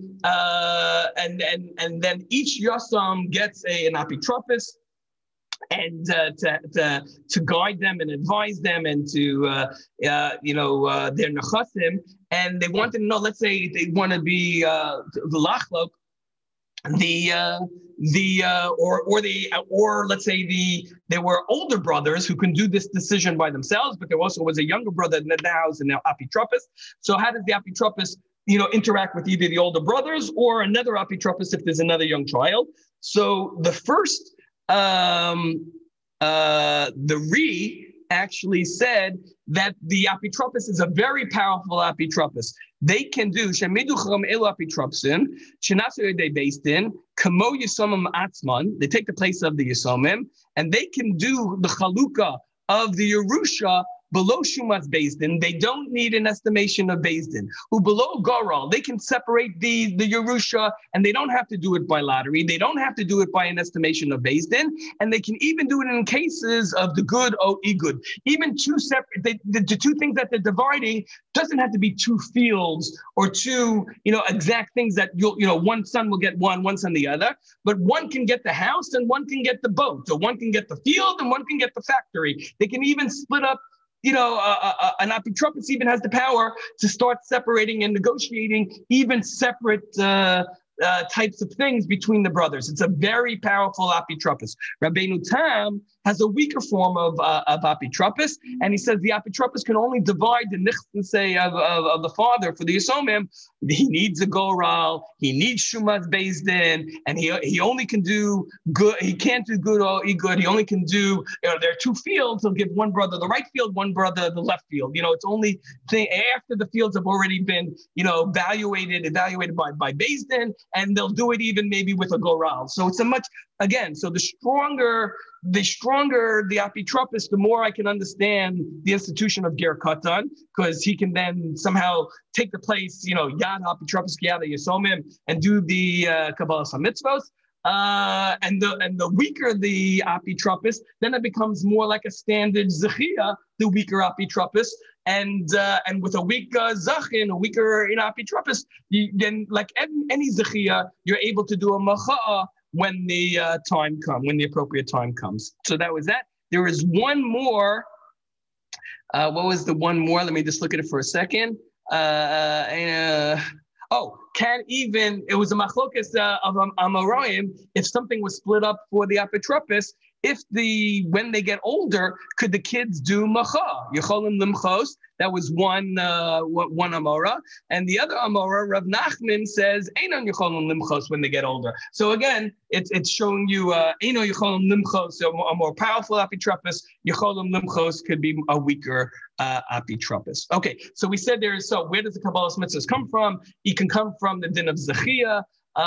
and then each Yasam gets an apitropis, and to guide them and advise them and to their nechasim, and they wanted to know. Let's say they want to be the lachlok, or let's say there were older brothers who can do this decision by themselves, but there also was a younger brother in the house and now apitropis. So how does the apitropis interact with either the older brothers or another apitropis if there's another young child? So the first, the Re actually said that the apitropis is a very powerful apitropis. They can do shemiduchram elu apitropsin shenasu they based in kamo yisomim atzman. They take the place of the yisomim, and they can do the chalukah of the Yerusha below Shumat's Beis Din. They don't need an estimation of Beis Din. Who below Goral, they can separate the Yerusha, and they don't have to do it by lottery. They don't have to do it by an estimation of Beis Din, and they can even do it in cases of the good or igud. Even two separate, the two things that they're dividing doesn't have to be two fields or two, exact things that one son will get one son the other, but one can get the house and one can get the boat, or one can get the field and one can get the factory. They can even split up. An apitropis even has the power to start separating and negotiating even separate types of things between the brothers. It's a very powerful apitropis. Rabbeinu Tam has a weaker form of apitropis, and he says the apitropis can only divide the nichtensei of the father for the Yisomim. He needs a goral, he needs Shumas Beis Din, and he only can do good. He can't do good or good. He only can do. There are two fields. He'll give one brother the right field, one brother the left field. It's only thing after the fields have already been evaluated by Beis Din, and they'll do it even maybe with a goral. So it's a much. Again, so the stronger the apitropis, the more I can understand the institution of Ger Katan, because he can then somehow take the place, Yad apitropis Yad Yisomim, and do the Kabbalas HaMitzvos. And the weaker the apitropis, then it becomes more like a standard zechia, the weaker apitropis, and with a weak zachin, a weaker apitropis, then like any zechia, you're able to do a macha'a when the appropriate time comes. So that was that. There is one more. What was the one more? Let me just look at it for a second. It was a machlokas of Amoraim, if something was split up for the apitropis, when they get older, could the kids do macha? Yecholim limchos. That was one Amora. And the other Amora, Rav Nachman says, Einon yecholim limchos when they get older. So again, it's showing you Einon yecholim limchos, so a more powerful apitropis. Yecholim limchos could be a weaker apitropis. Okay, so we said where does the Kabbalas Mitzvahs come from? It can come from the din of Zechia.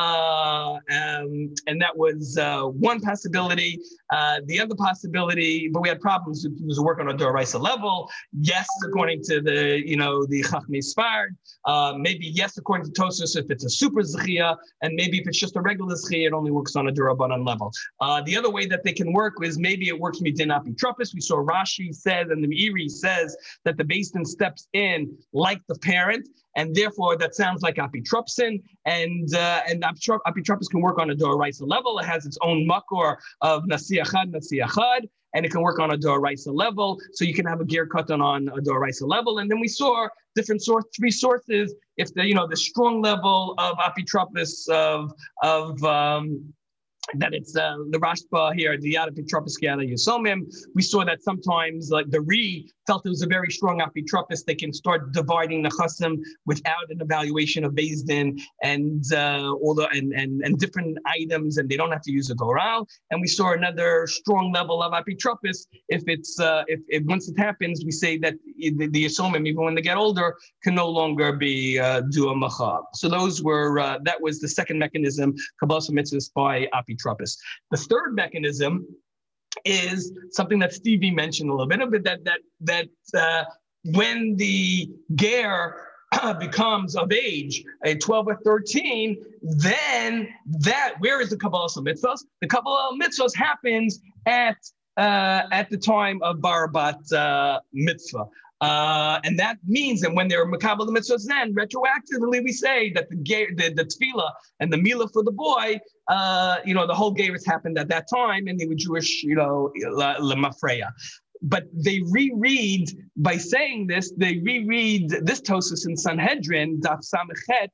And that was one possibility. The other possibility, but we had problems. It was work on a Doraisa level. Yes, according to the Chachmei Sfard. Maybe yes, according to Tosfos, if it's a super zechia, and maybe if it's just a regular zechia, it only works on a Durabanan level. The other way that they can work is maybe it works midin apitropis. We saw Rashi says, and the Meiri says that the Beis Din steps in like the parent. And therefore, that sounds like apitropsin, and apitropis can work on a doraisa level. It has its own makor of nasiachad, and it can work on a doraisa level. So you can have a ger katan on a doraisa level. And then we saw three sources. If the strong level of apitropis that it's the Rashba here, the Yad Apitropis Yad Yisomim. We saw that sometimes, like the Re felt it was a very strong apitropis. They can start dividing the chasim without an evaluation of Beis Din and different items, and they don't have to use a goral. And we saw another strong level of apitropis. If once it happens, we say that the Yisomim, even when they get older, can no longer be dua macha. So those were that was the second mechanism, Kabbalas Mitzvahs by apitropis. The third mechanism is something that Stevie mentioned a little bit of it, that when the ger becomes of age, 12 or 13, then where is the Kabbalas Mitzvahs? The Kabbalas Mitzvahs happens at the time of Barabat mitzvah. And that means that when they're makabel the mitzvahs, then retroactively we say that the tefillah and the milah for the boy, the whole gerus happened at that time, and they were Jewish, lemafreya. But they reread, by saying this, they reread this Tosfos in Sanhedrin, Daf Samechet,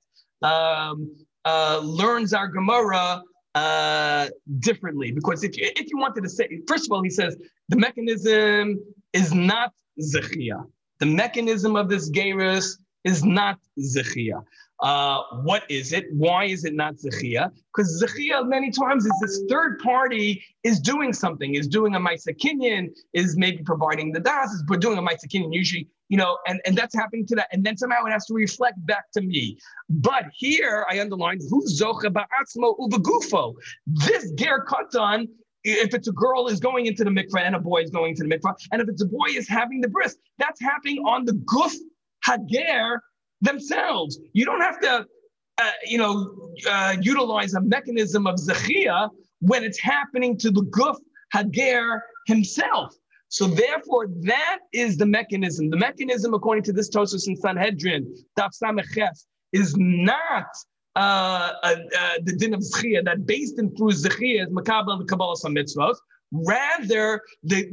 learns our Gemara differently. Because if you wanted to say, first of all, he says, the mechanism is not Zechia. The mechanism of this gerus is not Zechia. What is it? Why is it not Zechia? Because Zechia many times is this third party is doing something, is doing a Maisa Kinyan, is maybe providing the das, is doing a Maisa Kinyan usually, and that's happening to that. And then somehow it has to reflect back to me. But here I underline, Hu Zocha Ba'atzmo Uvagufo. This Ger Katan, if it's a girl is going into the mikveh and a boy is going to the mikveh, and if it's a boy is having the bris, that's happening on the Guf Hager themselves. You don't have to, utilize a mechanism of Zechia when it's happening to the Guf Hager himself. So therefore, that is the mechanism. The mechanism, according to this Tosfos in Sanhedrin, Daf Samechet, is not the din of Zechia, that based in through Zechia is Makabel the Kabbalah Mitzvos. Rather,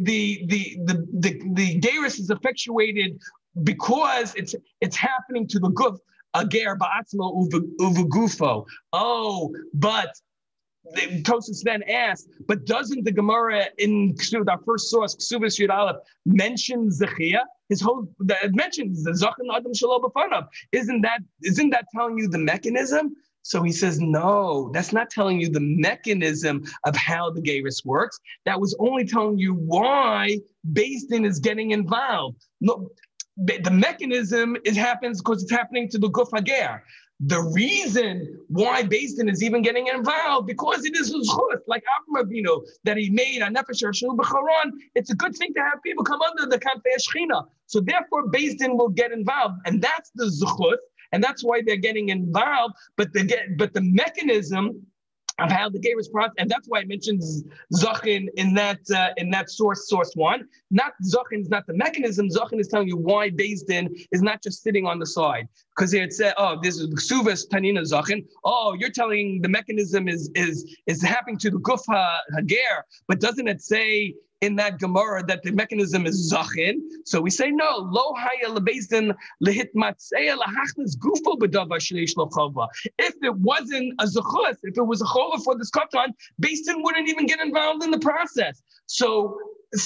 the gerus is effectuated because it's happening to the guf ager ba'atzmo uvagufo. Oh, but the Tosfos then asked, but doesn't the Gemara in our first source, Ksubas Yud Aleph, mention Zechia? It mentions the Zachin Adam Shelo B'fanav. Isn't that telling you the mechanism? So he says, no, that's not telling you the mechanism of how the gerus works. That was only telling you why Beis Din is getting involved. No, the mechanism happens because it's happening to the Guf Hager. The reason why Beis Din is even getting involved, because it is a zchut, like Avraham Avinu, that he made a nefesh Shul B'charon. It's a good thing to have people come under the Kanfei Shechina. So therefore, Beis Din will get involved, and that's the zchut, and that's why they're getting involved. But the mechanism of how the gerus process, and that's why I mentioned Zachin in that source one. Not Zachin is not the mechanism. Zachin is telling you why Beis Din is not just sitting on the side. Because it said, oh, this is Ksuvas Tanina Zachin. Oh, you're telling the mechanism is happening to the Guf Hager, but doesn't it say in that Gemara that the mechanism is Zachin? So we say no. Lo haya lebeis din lehit matzeya lahachnas gufo b'davar shleish lo chova. If it wasn't a zechus, if it was a chova for this katan, Beis Din wouldn't even get involved in the process. So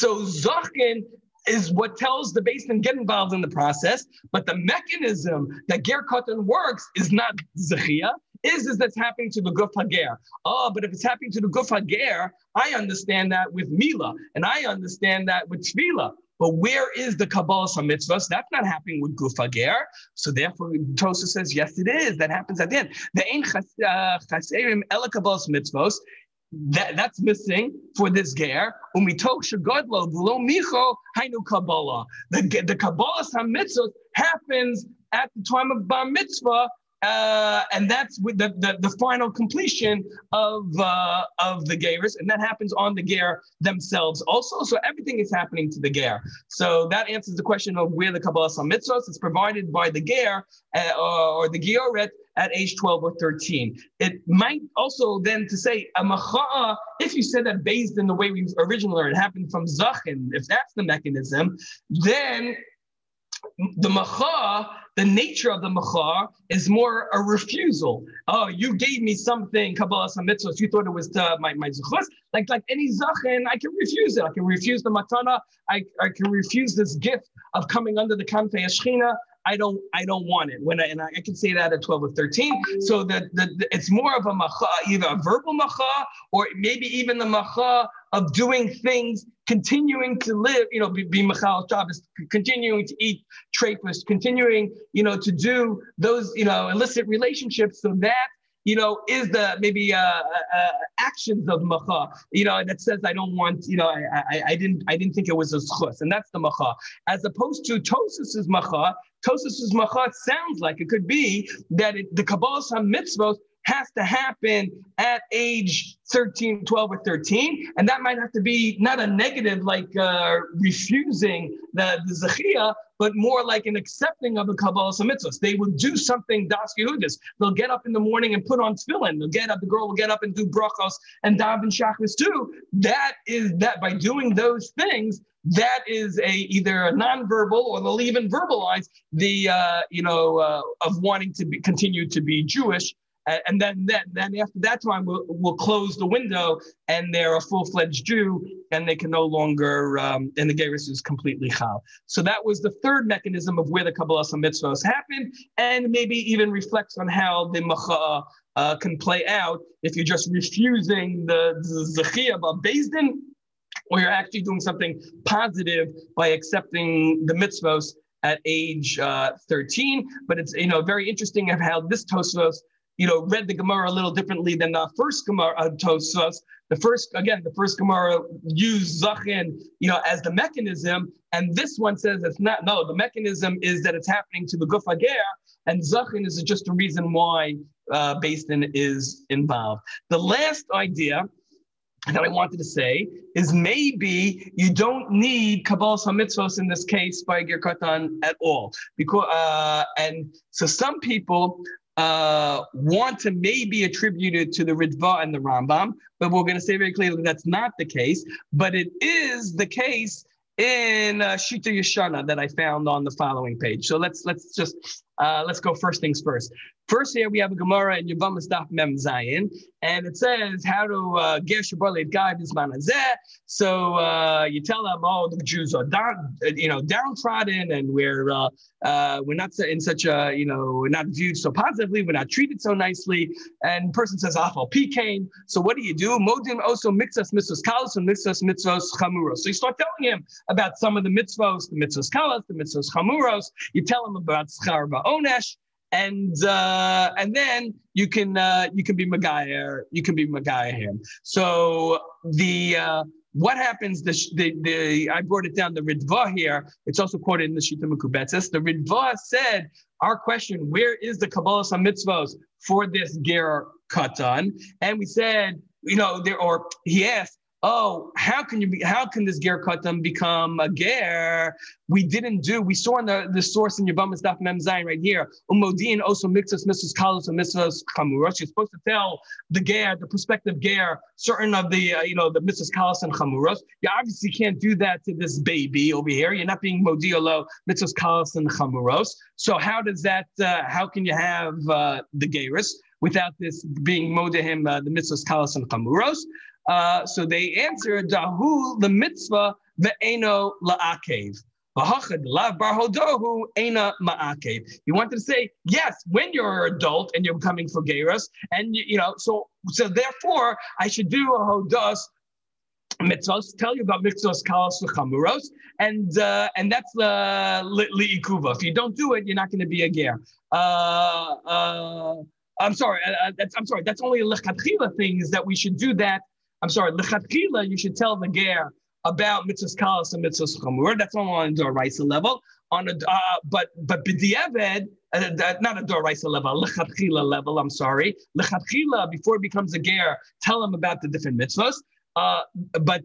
Zachin is what tells the Beis Din get involved in the process, but the mechanism that ger katan works is not zechia. Is that's happening to the Guf Hager. Oh, but if it's happening to the Guf Hager, I understand that with Mila, and I understand that with Tefillah. But where is the Kabbalah Mitzvahs? That's not happening with Guf Hager. So therefore, Tosfos says, yes, it is. That happens at the end. The Ein Chaserim Ela Kabbalah Mitzvahs, that's missing for this ger. Umitoch shegodlo v'lo micho hainu Kabbalah. The Kabbalah Mitzvahs happens at the time of Bar Mitzvah. And that's with the final completion of the gerus, and that happens on the ger themselves also. So everything is happening to the ger. So that answers the question of where the Kabbalah Mitzvos is provided by the ger or the gioret at age 12 or 13. It might also then to say a macha'a, if you said that based in the way we originally learned, it happened from Zachin, if that's the mechanism, then the macha, the nature of the macha is more a refusal. Oh, you gave me something, Kabbalah Mitzvos, you thought it was my zuchus. Like any zachin, I can refuse it. I can refuse the matana. I can refuse this gift of coming under the Kanfei Shechina. I don't want it. I can say that at 12 or 13. So that it's more of a macha, either a verbal macha or maybe even the macha of doing things, continuing to live, be machal Shabbos, continuing to eat treifus, continuing, to do those, illicit relationships. So that, is the maybe actions of macha, that says I don't want, I didn't think it was a zchus, and that's the macha, as opposed to Tosfos's macha. Tosfos's macha sounds like it could be that the Kabbalah Mitzvos has to happen at age 13, 12 or 13. And that might have to be not a negative like refusing the Zechia, but more like an accepting of the Kabbalah mitzvahs. They will do something das Yehudis. They'll get up in the morning and put on tefillin. The girl will get up and do brachos and daven shachris too. That is that by doing those things, that is either a nonverbal or they'll even verbalize the of wanting to continue to be Jewish. And then after that time, we'll close the window, and they're a full-fledged Jew, and they can no longer, and the gerus is completely chal. So that was the third mechanism of where the Kabbalah mitzvahs happened, and maybe even reflects on how the macha can play out if you're just refusing the zechiyah of Beis Din, or you're actually doing something positive by accepting the mitzvahs at age 13. But it's very interesting of how this Tosfos read the Gemara a little differently than the first Gemara Tosfos. The first Gemara used Zachin, as the mechanism, and this one says it's not. No, the mechanism is that it's happening to the Guf HaGer, and Zachin is just a reason why Beis Din is involved. The last idea that I wanted to say is maybe you don't need Kabbalah HaMitzvos in this case by Ger Katan at all, because and so some people want to maybe attribute it to the Ritva and the Rambam, but we're going to say very clearly that's not the case. But it is the case in Shita Yeshana that I found on the following page. So let's go first things first. First, here we have a Gemara in Yevamos Daf Mem Zayin, and it says how to ger shabar leitgai b'zman hazeh. So you tell them, the Jews are downtrodden, and we're not in such a we're not viewed so positively, we're not treated so nicely. And the person says afal pikain. So what do you do? Modim also mixas mitzvos kalos and mixas mitzvos chamuros. So you start telling him about some of the mitzvos kalos, the mitzvos chamuros. You tell him about schar ba'onesh. And then you can be Magayer, him. So what happens? I brought it down. The Ritva here. It's also quoted in the Shita Mekubetzes. The Ritva said, our question: where is the Kabbalah mitzvos for this ger katan? And we said, he asked, how can this ger katan become a ger? We saw in the source in Yevamos Daf Mem Zayin right here, Umodin also mixes mitzvos kalos and mitzvos chamuros. You're supposed to tell the ger, the prospective ger, certain of the the mitzvos kalos and chamuros. You obviously can't do that to this baby over here. You're not being modiolo mitzvos kalos and chamuros. So how does that? How can you have the gerus without this being modehim the mitzvos kalos and chamuros? So they answered, Dahu the mitzvah ve'eno la'akev. You wanted to say, yes, when you're an adult and you're coming for gerus, and so therefore I should do a hodos mitzvahs, tell you about mitzvahs kalos v'chamuros, and that's the li'ikuva. If you don't do it, you're not going to be a ger. I'm sorry. That's only a lechatchila thing, is that we should do that. I'm sorry, lechatchila, you should tell the ger about mitzvahs kalos and mitzvahs chamur. That's only on a doraisa level. But b'diavad, not a doraisa level, lechatchila level. I'm sorry, lechatchila, before it becomes a ger, tell him about the different mitzvahs. But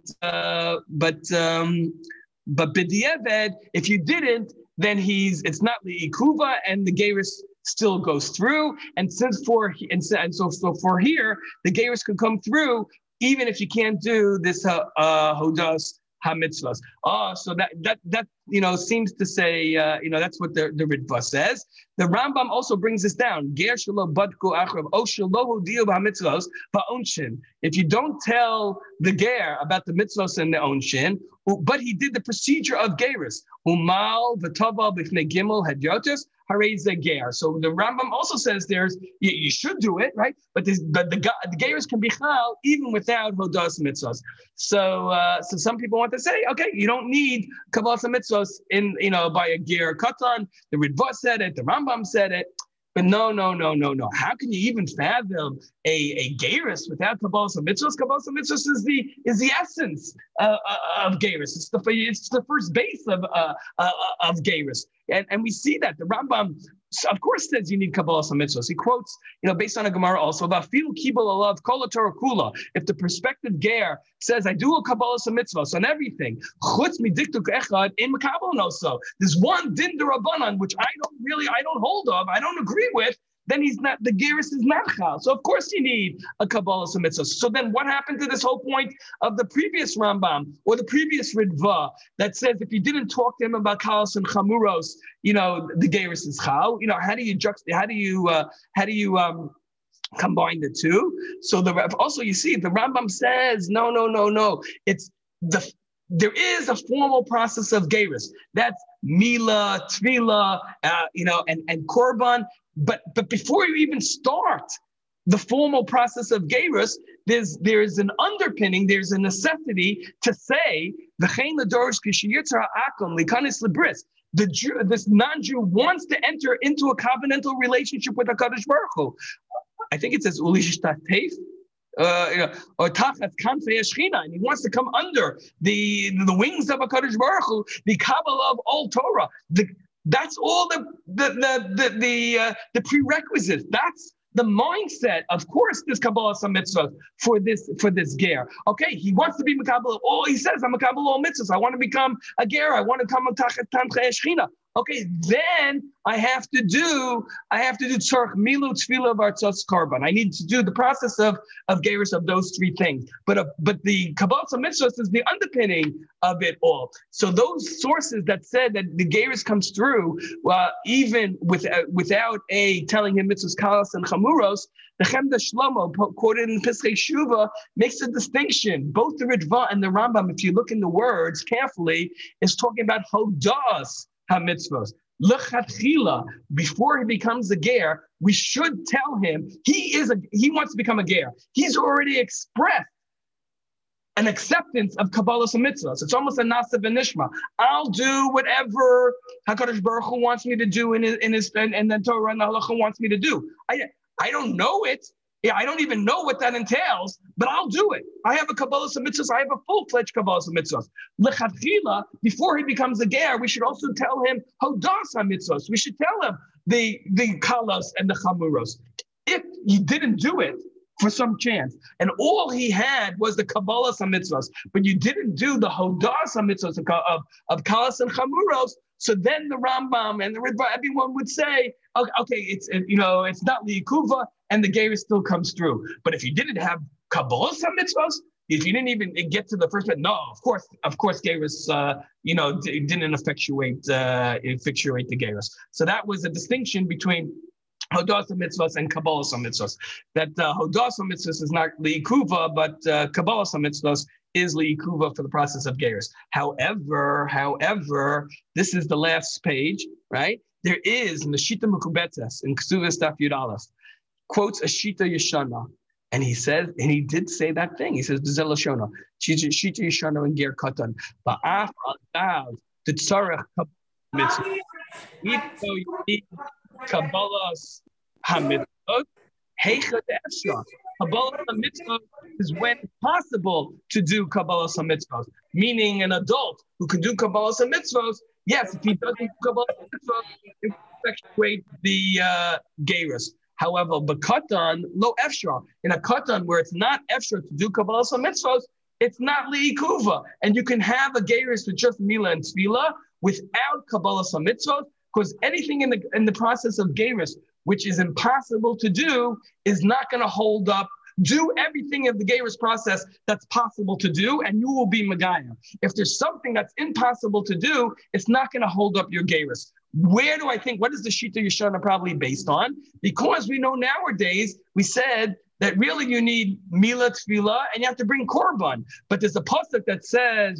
b'diavad, if you didn't, then it's not li'ikuva, and the gerus still goes through. And so for here, the gerus could come through even if you can't do this hodas ha-mitzvahs. So that seems to say, that's what the Ritva says. The Rambam also brings this down. Ger shelo badku achrav o shelo hodiu b'ha-mitzvahs ba'onshin. If you don't tell the ger about the mitzvahs and the onshin, but he did the procedure of gerus, umal v'tava b'fnei gimel hadyotis, harei ger. So the Rambam also says you should do it, right? But the gerus can be chal even without hodas mitzvahs. So some people want to say, okay, you don't need kabbalah mitzvahs by a ger katan. The Ritva said it, the Rambam said it. But no. How can you even fathom a gerus without kabbalah mitzvahs? Kabbalah mitzvahs is the essence of gerus. It's the first base of gerus, and we see that the Rambam of course says you need Kabbalah mitzvahs. He quotes, based on a Gemara also about Filu Kibul Alav Kol Torah Kula. If the prospective ger says I do a Kabbalah mitzvahs on everything, Chutz Midiktuk Echad in Makabel also. There's one din derabanan which I don't hold of, I don't agree with. Then he's not, the gerus is not chal. So of course you need a Kabbalah mitzvah. So then what happened to this whole point of the previous Rambam or the previous Ritva that says if you didn't talk to him about kalas and chamuros, the gerus is chal? How do you combine the two? So also you see the Rambam says no. There is a formal process of gerus. That's mila, tefillah, and korban. But before you even start the formal process of gerus, there's an underpinning, there's a necessity to say this non-Jew wants to enter into a covenantal relationship with HaKadosh Baruch Hu. I think it says ulish tatef. Or tachat kanfei Shechina, and he wants to come under the wings of HaKadosh Baruch Hu, the Kabbalah of all Torah. That's all the prerequisites. That's the mindset. Of course, this Kabbalah mitzvah for this ger. Okay, he wants to be Makabbalah. He says, I'm Makabbalah all mitzvahs. I want to become a ger. I want to come tachat kanfei Shechina. Okay, then I have to do tzarch milu tefillah v'artzos korban. I need to do the process of gerus of those three things. But the Kabbalah mitzvahs is the underpinning of it all. So those sources that said that the gerus comes through even without telling him mitzvahs kalas and chamuros, the Chemda Shlomo quoted in Pesach Shuva makes a distinction. Both the Ritva and the Rambam, if you look in the words carefully, is talking about hodas ha-mitzvos. L'chatchila, before he becomes a ger, we should tell him he wants to become a ger. He's already expressed an acceptance of Kabbalah mitzvahs. It's almost a nasa v'nishma. I'll do whatever HaKadosh Baruch Hu wants me to do and the Torah and the Halacha wants me to do. I don't know it. I don't even know what that entails, but I'll do it. I have a Kabbalah mitzvahs. I have a full-fledged Kabbalah mitzvahs. L'chadchila, before he becomes a ger, we should also tell him hodas ha-mitzvahs. We should tell him the kalas and the chamuros. If he didn't do it for some chance, and all he had was the Kabbalah mitzvahs, but you didn't do the hodas ha-mitzvahs of kalas and chamuros, so then the Rambam and the Ritva, everyone would say, okay, it's not liikuva, and the gerus still comes through. But if you didn't have Kabbalah mitzvahs, if you didn't even get to the first bit, no, of course, gerus, didn't effectuate the gerus. So that was a distinction between hodas mitzvahs and Kabbalah mitzvahs. That hodas mitzvahs is not liikuva, but Kabbalah mitzvahs is liikuva for the process of gerus. However, this is the last page, right? There is in the Shita Mekubetes in Ksuvas Daf Yud Aleph, quotes a Shita Yeshana, and he says, and he did say that thing. He says, "B'zel Lashona, Shita Yeshana and Ger Katan, ba'af adav the tzarech mitzvah." Even though you need Kabbalah's hamitzvot, heicha de'efshar. Kabbalah mitzvah is when it's possible to do Kabbalah mitzvahs. Meaning, an adult who can do Kabbalah mitzvahs. Yes, if he doesn't do Kabbalah mitzvahs, it will effectuate the gerus. However, but katan lo efshar. In a katan where it's not efshar to do Kabbalah mitzvahs, it's not liikuva, and you can have a gerus with just mila and tefillah without Kabbalah mitzvahs, because anything in the process of gerus which is impossible to do is not going to hold up. Do everything of the gerus process that's possible to do, and you will be Megaya. If there's something that's impossible to do, it's not going to hold up your gerus. Where do I think, what is the Shita Yeshana probably based on? Because we know nowadays, we said that really you need Mila Tefillah and you have to bring Korban. But there's a pasuk that says,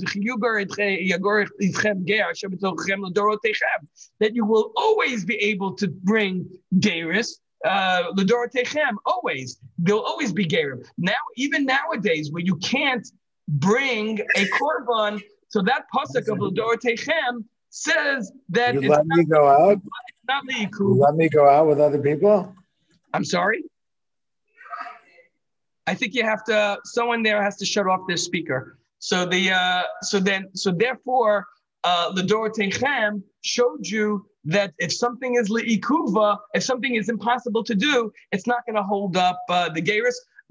that you will always be able to bring gerus. Always. There'll always be gerim. Now, even nowadays, where you can't bring a korban, so that pasuk of L'dor Techem says that you let me go out. You let me go out with other people. I'm sorry. I think you have to. Someone there has to shut off their speaker. So therefore, L'dor Teichem showed you that if something is le'ikuva, if something is impossible to do, it's not going to hold up the gerus.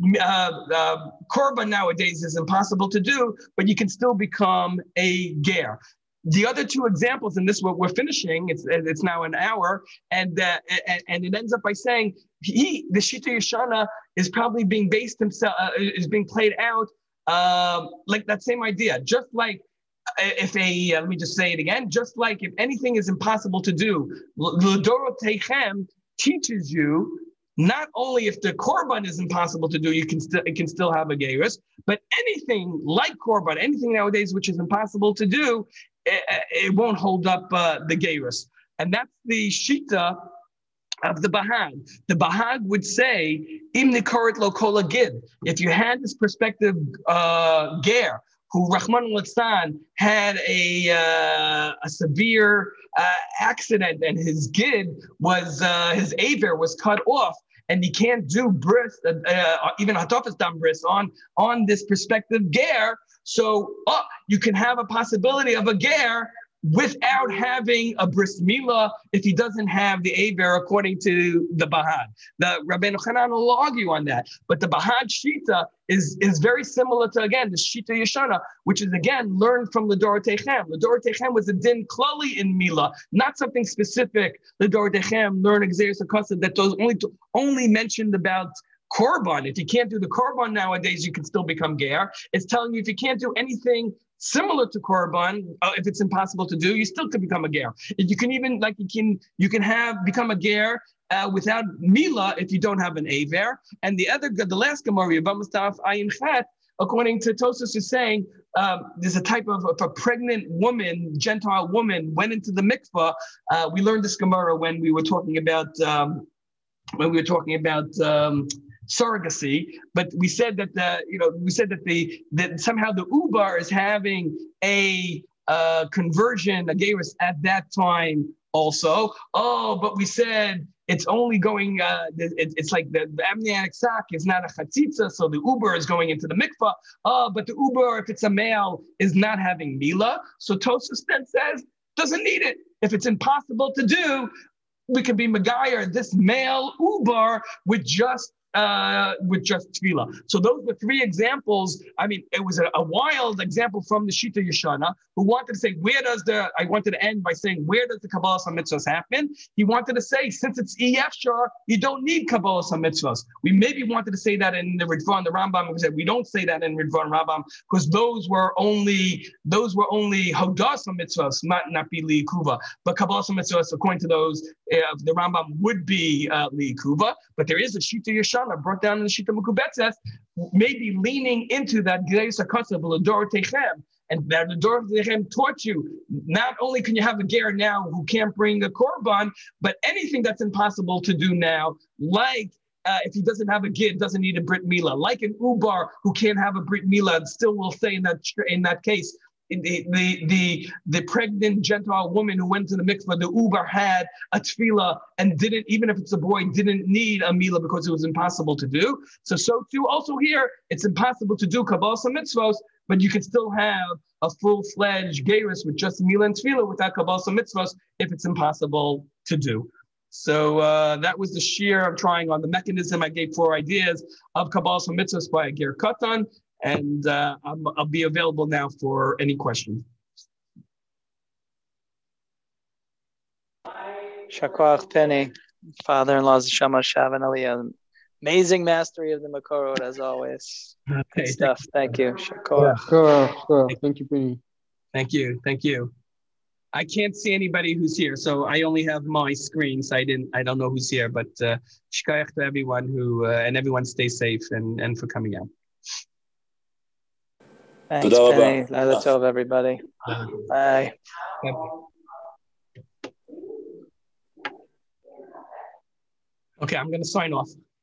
Korban nowadays is impossible to do, but you can still become a ger. The other two examples, and this what we're finishing, it's now an hour, and it ends up by saying the Shita Yeshana is probably being based himself, is being played out like that same idea. Just like if let me just say it again, just like if anything is impossible to do, L'dor Teichem teaches you not only if the korban is impossible to do, it can still have a gerus, but anything like korban, anything nowadays which is impossible to do, it won't hold up the gerus. And that's the shita of the Bahag. The Bahag would say, Im nikoret lo kol agid. If you had this perspective ger, who Rahman al-Litzlan had a severe accident, and his gid was his aver was cut off, and he can't do bris, even hatafas dam bris on this perspective ger. So you can have a possibility of a ger without having a bris milah if he doesn't have the aver according to the Bahag. The Rabbeinu Chanan will argue on that, but the Bahag shita is very similar to, again, the shita yeshana, which is again learned from L'dor Teichem. L'dor Teichem was a din klali in milah, not something specific. L'dor Teichem learn exeris akasa that those only mentioned about korban. If you can't do the korban nowadays, you can still become ger. It's telling you if you can't do anything similar to korban, if it's impossible to do, you still could become a ger. If you can even you can become a ger without milah if you don't have an aver. And the last gemara, Bamustaf Ayin Chet, according to Tosfos, is saying there's a type of if a pregnant woman, Gentile woman, went into the mikvah. We learned this gemara when we were talking about surrogacy, but we said that that somehow the ubar is having a conversion, a gerus at that time also. But we said it's only going. It's like the amniotic sac is not a chatzitza, so the uber is going into the mikvah. But the uber, if it's a male, is not having milah. So Tosfos then says doesn't need it. If it's impossible to do, we can be Megayer, this male ubar with just tefillah. So those were three examples. I mean, it was a wild example from the Shita Yeshana, who wanted to say, I wanted to end by saying, where does the Kabbalah HaMitzvahs happen? He wanted to say, since it's EFshar, you don't need Kabbalah HaMitzvahs. We maybe wanted to say that in the Ritva and the Rambam. We said, we don't say that in Ritva and Rambam, because those were only Hodas HaMitzvahs, not be Li'ikuva. But Kabbalah HaMitzvahs, according to those, the Rambam would be Li'ikuva. But there is a Shita Yeshana brought down in the Shita Mekubetzes, maybe leaning into that Gereis HaKasav, L'dor Teichem, and that L'dor Teichem taught you, not only can you have a ger now who can't bring a korban, but anything that's impossible to do now, like if he doesn't have a gid, doesn't need a brit milah, like an ubar who can't have a brit milah, and still will say in that case, the pregnant Gentile woman who went to the mikvah, the uber had a tefillah and didn't, even if it's a boy, didn't need a milah because it was impossible to do. So too also here, it's impossible to do Kabbalah mitzvos, but you can still have a full-fledged gerus with just milah and tefillah without Kabbalah mitzvos if it's impossible to do. So that was the sheer I'm trying on the mechanism. I gave 4 ideas of Kabbalah mitzvos by a ger katan. And I'll be available now for any questions. Shakwach Penny, father-in-law's Shama Shavan Aliyah. Amazing mastery of the Makorot, as always. Good stuff. Thank you. Shakwach. Sure. Thank you, Penny. Thank you. I can't see anybody who's here, so I only have my screen, so I don't know who's here. But shkayach to everyone and everyone stay safe and for coming out. Thanks, Penny. Laila Tov, everybody. Bye. Okay, I'm going to sign off.